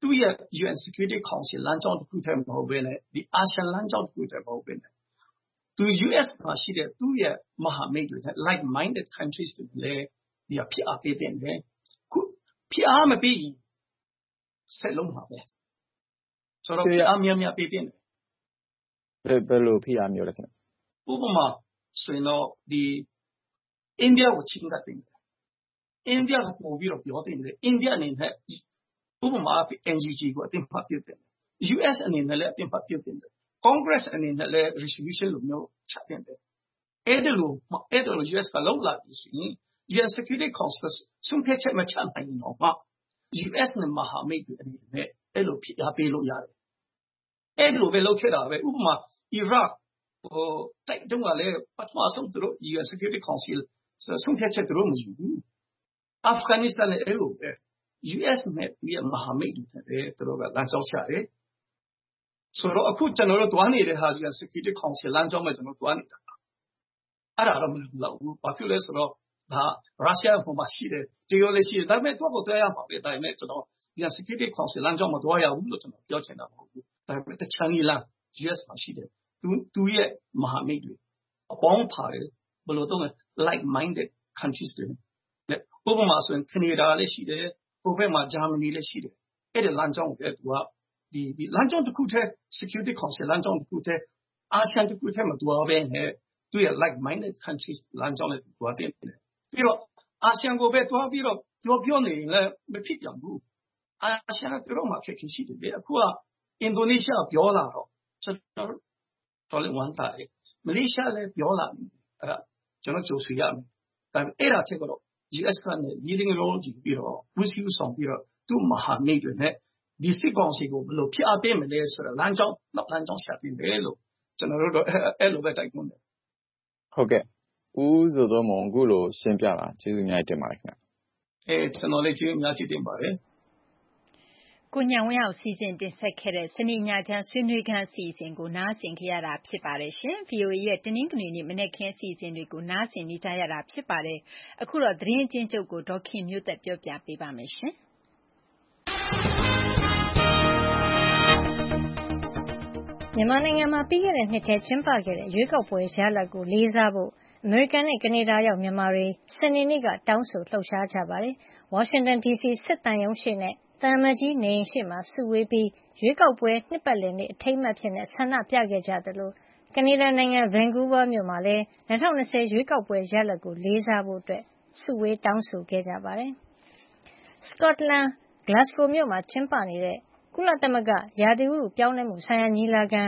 သူ့ရဲ့ UN Security Council လမ်းကြောင်းတစ်ခုတည်းမဟုတ်ဘဲနဲ့ဒီအာဆီယံလမ်းကြောင်းတစ်ခုတည်းမဟုတ်ဘဲနဲ့သူ US မှာရှိတဲ့သူ့ရဲ့မဟာမိတ်တွေနဲ့ like minded countries တွေလည်းဒီဖြစ်အားပေးတဲ့တယ်ခုဖြစ်အားမပေးရင်ဆက်လုံးမှာပဲဆိုတော့ဖြစ်အားများပေးတဲ့ဘယ်လိုဖြစ်အားမျိုးလဲခင်ဗျဥပမာဆိုရင်တော့ဒီအိန္ဒိယကိုချင်းကတင်တယ်အိန္ဒိယကပို့ပြီးတော့ပြောတင်တယ်အိန္ဒိယအနေနဲ့ဥပမာ NGG ကိုအတင်ဖတ်ပြတယ် US အနေနဲ့လည်းအတင်ဖတ်ပြတယ် Congress အနေနဲ့လည်း resolution လိုမျိုးချတင်တယ်အဲ့ဒါလို US ကလောက်လာပြီဆိုရင် UN Security Council ဆုံးဖြတ်ချက်မချနိုင်တော့မှ US နဲ့မဟာမိတ်တွေအနေနဲ့အဲ့လိုဖြစ်အားပေးလို့ရတယ်အဲ့လိုပဲလုပ်ခဲ့တာပဲဥပမာအီရတ်တိုက်တုန်းကလည်းပထမဆုံးသူတို့ UN Security Council ဆုံးဖြတ်ချက်သူတို့မယူဘူးအာဖဂန်နစ္စတန်လည်းအဲ့လိုပဲ US နဲ့ဒီမဟာမိတ်တွေနဲ့သူတို့ကလမ်းကြောင်းချတယ်ဆိုတော့အခုကျွန်တော်တို့တွားနေတဲ့ဟာ UN Security Council လမ်းကြောင်းမှာကျွန်တော်တွားနေတာအဲ့ဒါတော့မလုပ်ဘူးဘာဖြစ်လဲဆိုတော့ဒါရုရှားကမှရှိတယ်တရုတ်လည်းရှိတယ်ဒါပေမဲ့တော့ကိုတွားရမှာပဲဒါပေမဲ့ကျွန်တော် UN Security Council လမ်းကြောင်းမှာတွားရဘူးလို့ကျွန်တော်ပြောချင်တာမဟုတ်ဘူးဒါပေမဲ့တခြားနည်းလမ်း US မှာရှိတယ်သူရဲ့မဟာမိတ်တွေအပေါင်းပါတယ်ဘယ်လိုတော့ like minded countries တွေဥပမာဆိုရင်ကနေဒါလည်းရှိတယ်ဟိုဘက်မှာဂျာမနီလည်းရှိတယ်အဲ့ဒီလမ်းကြောင်းကိုသူကဒီလမ်းကြောင်းတစ်ခုတည်း security council လမ်းကြောင်းတစ်ခုတည်းအာဆီယံတစ်ခုတည်းမှာတွားပဲနဲ့သူရဲ့ like minded countries လမ်းကြောင်းနဲ့တွားတယ်ပြီးတော့အာဆီယံကိုပဲတွားပြီးတော့ပြောနေရင်လည်းမဖြစ်ပြန်ဘူးအာဆီယံကတို့မှာခက်ခဲရှိတယ်အခုကအင်ဒိုနီးရှားပြောလာတော့ကျွန်တော်လည်းဝမ်းသာတယ်မလေးရှားလည်းပြောလာတယ်အဲ့ဒါကျွန်တော်ကြိုဆိုရမယ်ဒါပေမဲ့အဲ့ဒါချက်ကတော့ US ကလည်း leading role ယူပြီးတော့ဝစ်စီးဆောင်ပြီးတော့သူ့မဟာမိတ်တွေနဲ့ဒီစစ်ကောင်စီကိုဘယ်လိုဖြစ်အပ်ပေးမလဲဆိုတော့လမ်းကြောင်းရှာတင်တယ်လို့ကျွန်တော်တို့အဲ့လိုပဲတိုက်တွန်းတယ်ဟုတ်ကဲ့ဦးဇော်တော်မောင်အခုလိုရှင်းပြတာကျေးဇူးများတင်ပါတယ်ခင်ဗျကျွန်တော်လည်းကျေးဇူးများတင်ပါတယ်ကိုညံဝင်းအောင်စီစဉ်တင်ဆက်ခဲ့တဲ့စနေညချမ်းဆွေးနွေးခန်းအစီအစဉ်ကိုနားဆင်ကြရတာဖြစ်ပါတယ်ရှင်။ VOA ရဲ့တင်းနှင်းကနေမနေ့ကင်းအစီအစဉ်တွေကိုနားဆင်နေကြရတာဖြစ်ပါတယ်။အခုတော့သတင်းချင်းချုပ်ကိုဒေါခင်မျိုးသက်ပြောပြပေးပါမယ်ရှင်။မြန်မာနိုင်ငံမှာပြီးခဲ့တဲ့နှစ်ထဲကျင်းပခဲ့တဲ့ရွေးကောက်ပွဲရလဒ်ကိုလေးစားဖို့အမေရိကန်နဲ့ကနေဒါရောက်မြန်မာတွေစနေနေ့ကတောင်းဆိုလှုပ်ရှားကြပါတယ်။ဝါရှင်တန် DC စစ်သံရုံးရှေ့နဲ့သံအမတ်ကြီးနေအိမ်ရှေ့မှာစုဝေးပြီးရွေးကောက်ပွဲနှစ်ပတ်လည်နေ့အထိမ်းအမှတ်အဖြစ်ဆန္ဒပြခဲ့ကြသလိုကနေဒါနိုင်ငံ Vancouver မြို့မှာလည်း2020ရွေးကောက်ပွဲရလဒ်ကိုလေးစားဖို့စုဝေးတောင်းဆိုခဲ့ကြပါတယ်။ Scotland Glasgow မြို့မှာကျင်းပနေတဲ့ကုလသမဂ္ဂရာသီဥတုပြောင်းလဲမှုဆိုင်ရာညီလာခံ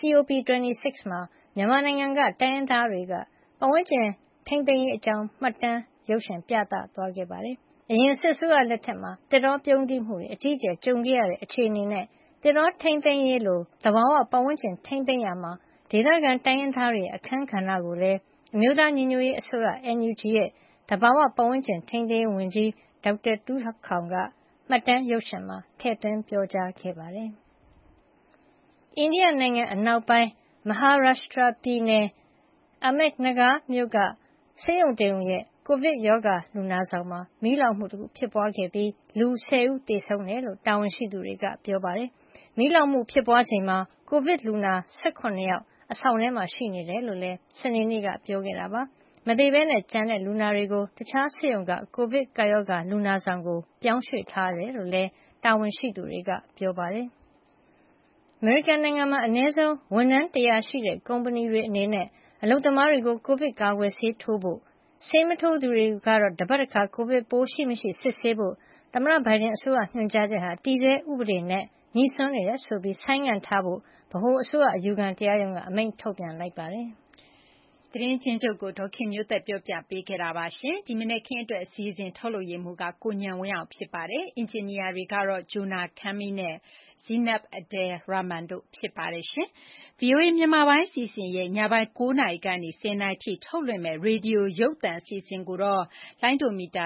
COP26 မှာမြန်မာနိုင်ငံကတိုင်းရင်းသားတွေကပတ်ဝန်းကျင်ထိန်းသိမ်းရေးအကြောင်းမှတ်တမ်းရုပ်ရှင်ပြသသွားခဲ့ပါတယ်။အရင်စစ်အစိုးရလက်ထက်မှာသစ်တောပြုန်းတီးမှုတွေအကြီးအကျယ်ကြုံခဲ့ရတဲ့အခြေအနေနဲ့သစ်တောထိန်းသိမ်းရေးလိုသဘာဝပတ်ဝန်းကျင်ထိန်းသိမ်းရာမှာဒေသခံတိုင်းရင်းသားတွေရဲ့အခန်းကဏ္ဍကိုလည်းအမျိုးသားညီညွတ်ရေးအစိုးရ NUG ရဲ့သဘာဝပတ်ဝန်းကျင်ထိန်းသိမ်းရေးဝန်ကြီးဒေါက်တာတူးခေါင်ကမှတ်တမ်းရုပ်ရှင်မှာထည့်သွင်းပြောကြားခဲ့ပါတယ်။အိန္ဒိယနိုင်ငံအနောက်ပိုင်း Maharashtra ပြည်နယ် Ahmednagar မြို့ကဆေးရုံတရုံရဲ့ကိုဗစ်ရောဂါလူနာဆောင်မှာမီးလောင်မှုတခုဖြစ်ပွားခဲ့ပြီးလူ10ဦးသေဆုံးတယ်လို့တာဝန်ရှိသူတွေကပြောပါတယ်။မီးလောင်မှုဖြစ်ပွားချိန်မှာကိုဗစ်လူနာ18ယောက်အဆောင်ထဲမှာရှိနေတယ်လို့လည်းစနေနေ့ကပြောခဲ့တာပါ။မသေဘဲနဲ့ကျန်တဲ့လူနာတွေကိုတခြားဆေးရုံကကိုဗစ်ကာရောဂါလူနာဆောင်ကိုပြောင်းရွှေ့ထားတယ်လို့လည်းတာဝန်ရှိသူတွေကပြောပါတယ်။အမေရိကန်နိုင်ငံမှာအနည်းဆုံးဝန်ထမ်း100ရှိတဲ့ကုမ္ပဏီတွေအနေနဲ့အလုပ်သမားတွေကိုကိုဗစ်ကာကွယ်ဆေးထိုးဖို့ဆေးမထိုးသူတွေကတော့တပတ်တစ်ခါကိုဗစ်ပိုးရှိမရှိစစ်ဆေးဖို့သမ္မတဘိုင်ဒန်အစိုးရညွှန်ကြားချက်ဟာတည်ဆဲဥပဒေနဲ့ညှိစွန်းနေတယ်ဆိုပြီးဆိုင်းငံ့ထားဖို့ဗဟိုအစိုးရအယူခံတရားရုံးကအမိန့်ထုတ်ပြန်လိုက်ပါတယ်။သတင်းချင်းချုပ်ကိုဒေါခင်မျိုးသက်ပြောပြပေးခဲ့တာပါရှင်။ဒီမနေ့ခင်းအတွက်အစီအစဉ်ထုတ်လို့ရမှုကကိုညံဝင်းအောင်ဖြစ်ပါတယ်။အင်ဂျင်နီယာတွေကတော့ဂျိုနာခမ်းမီနဲ့Zinab Adel Rahman တို့ဖြစ်ပါတယ်ရှင်။ VOA မြန်မာပိုင်းစီစဉ်ရဲ့ညပိုင်း9နာရီကနေ10နာရီထိထုတ်လွှင့်မဲ့ရေဒီယိုရုပ်သံစီစဉ်ကိုတော့လိုင်းဒိုမီတာ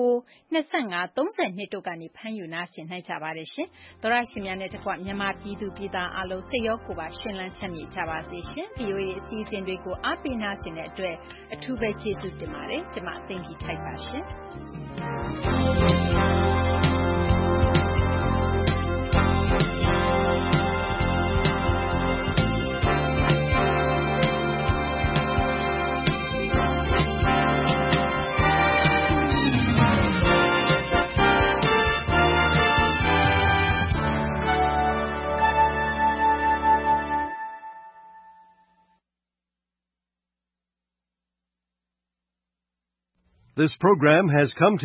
19 25 32တို့ကနေဖမ်းယူနားဆင်နိုင်ကြပါတယ်ရှင်။သောရရှင်များနဲ့တကွမြန်မာပြည်သူပြည်သားအလုံးစိတ်ရောကိုယ်ပါရှင်လန်းချမ်းမြေ့ကြပါစေရှင်။ VOA အစီအစဉ်တွေကိုအားပေးနားဆင်တဲ့အတွက်အထူးပဲကျေးဇူးတင်ပါတယ်။ကျွန်မသိင်္ဂီထိုက်ပါရှင်။ This program has come to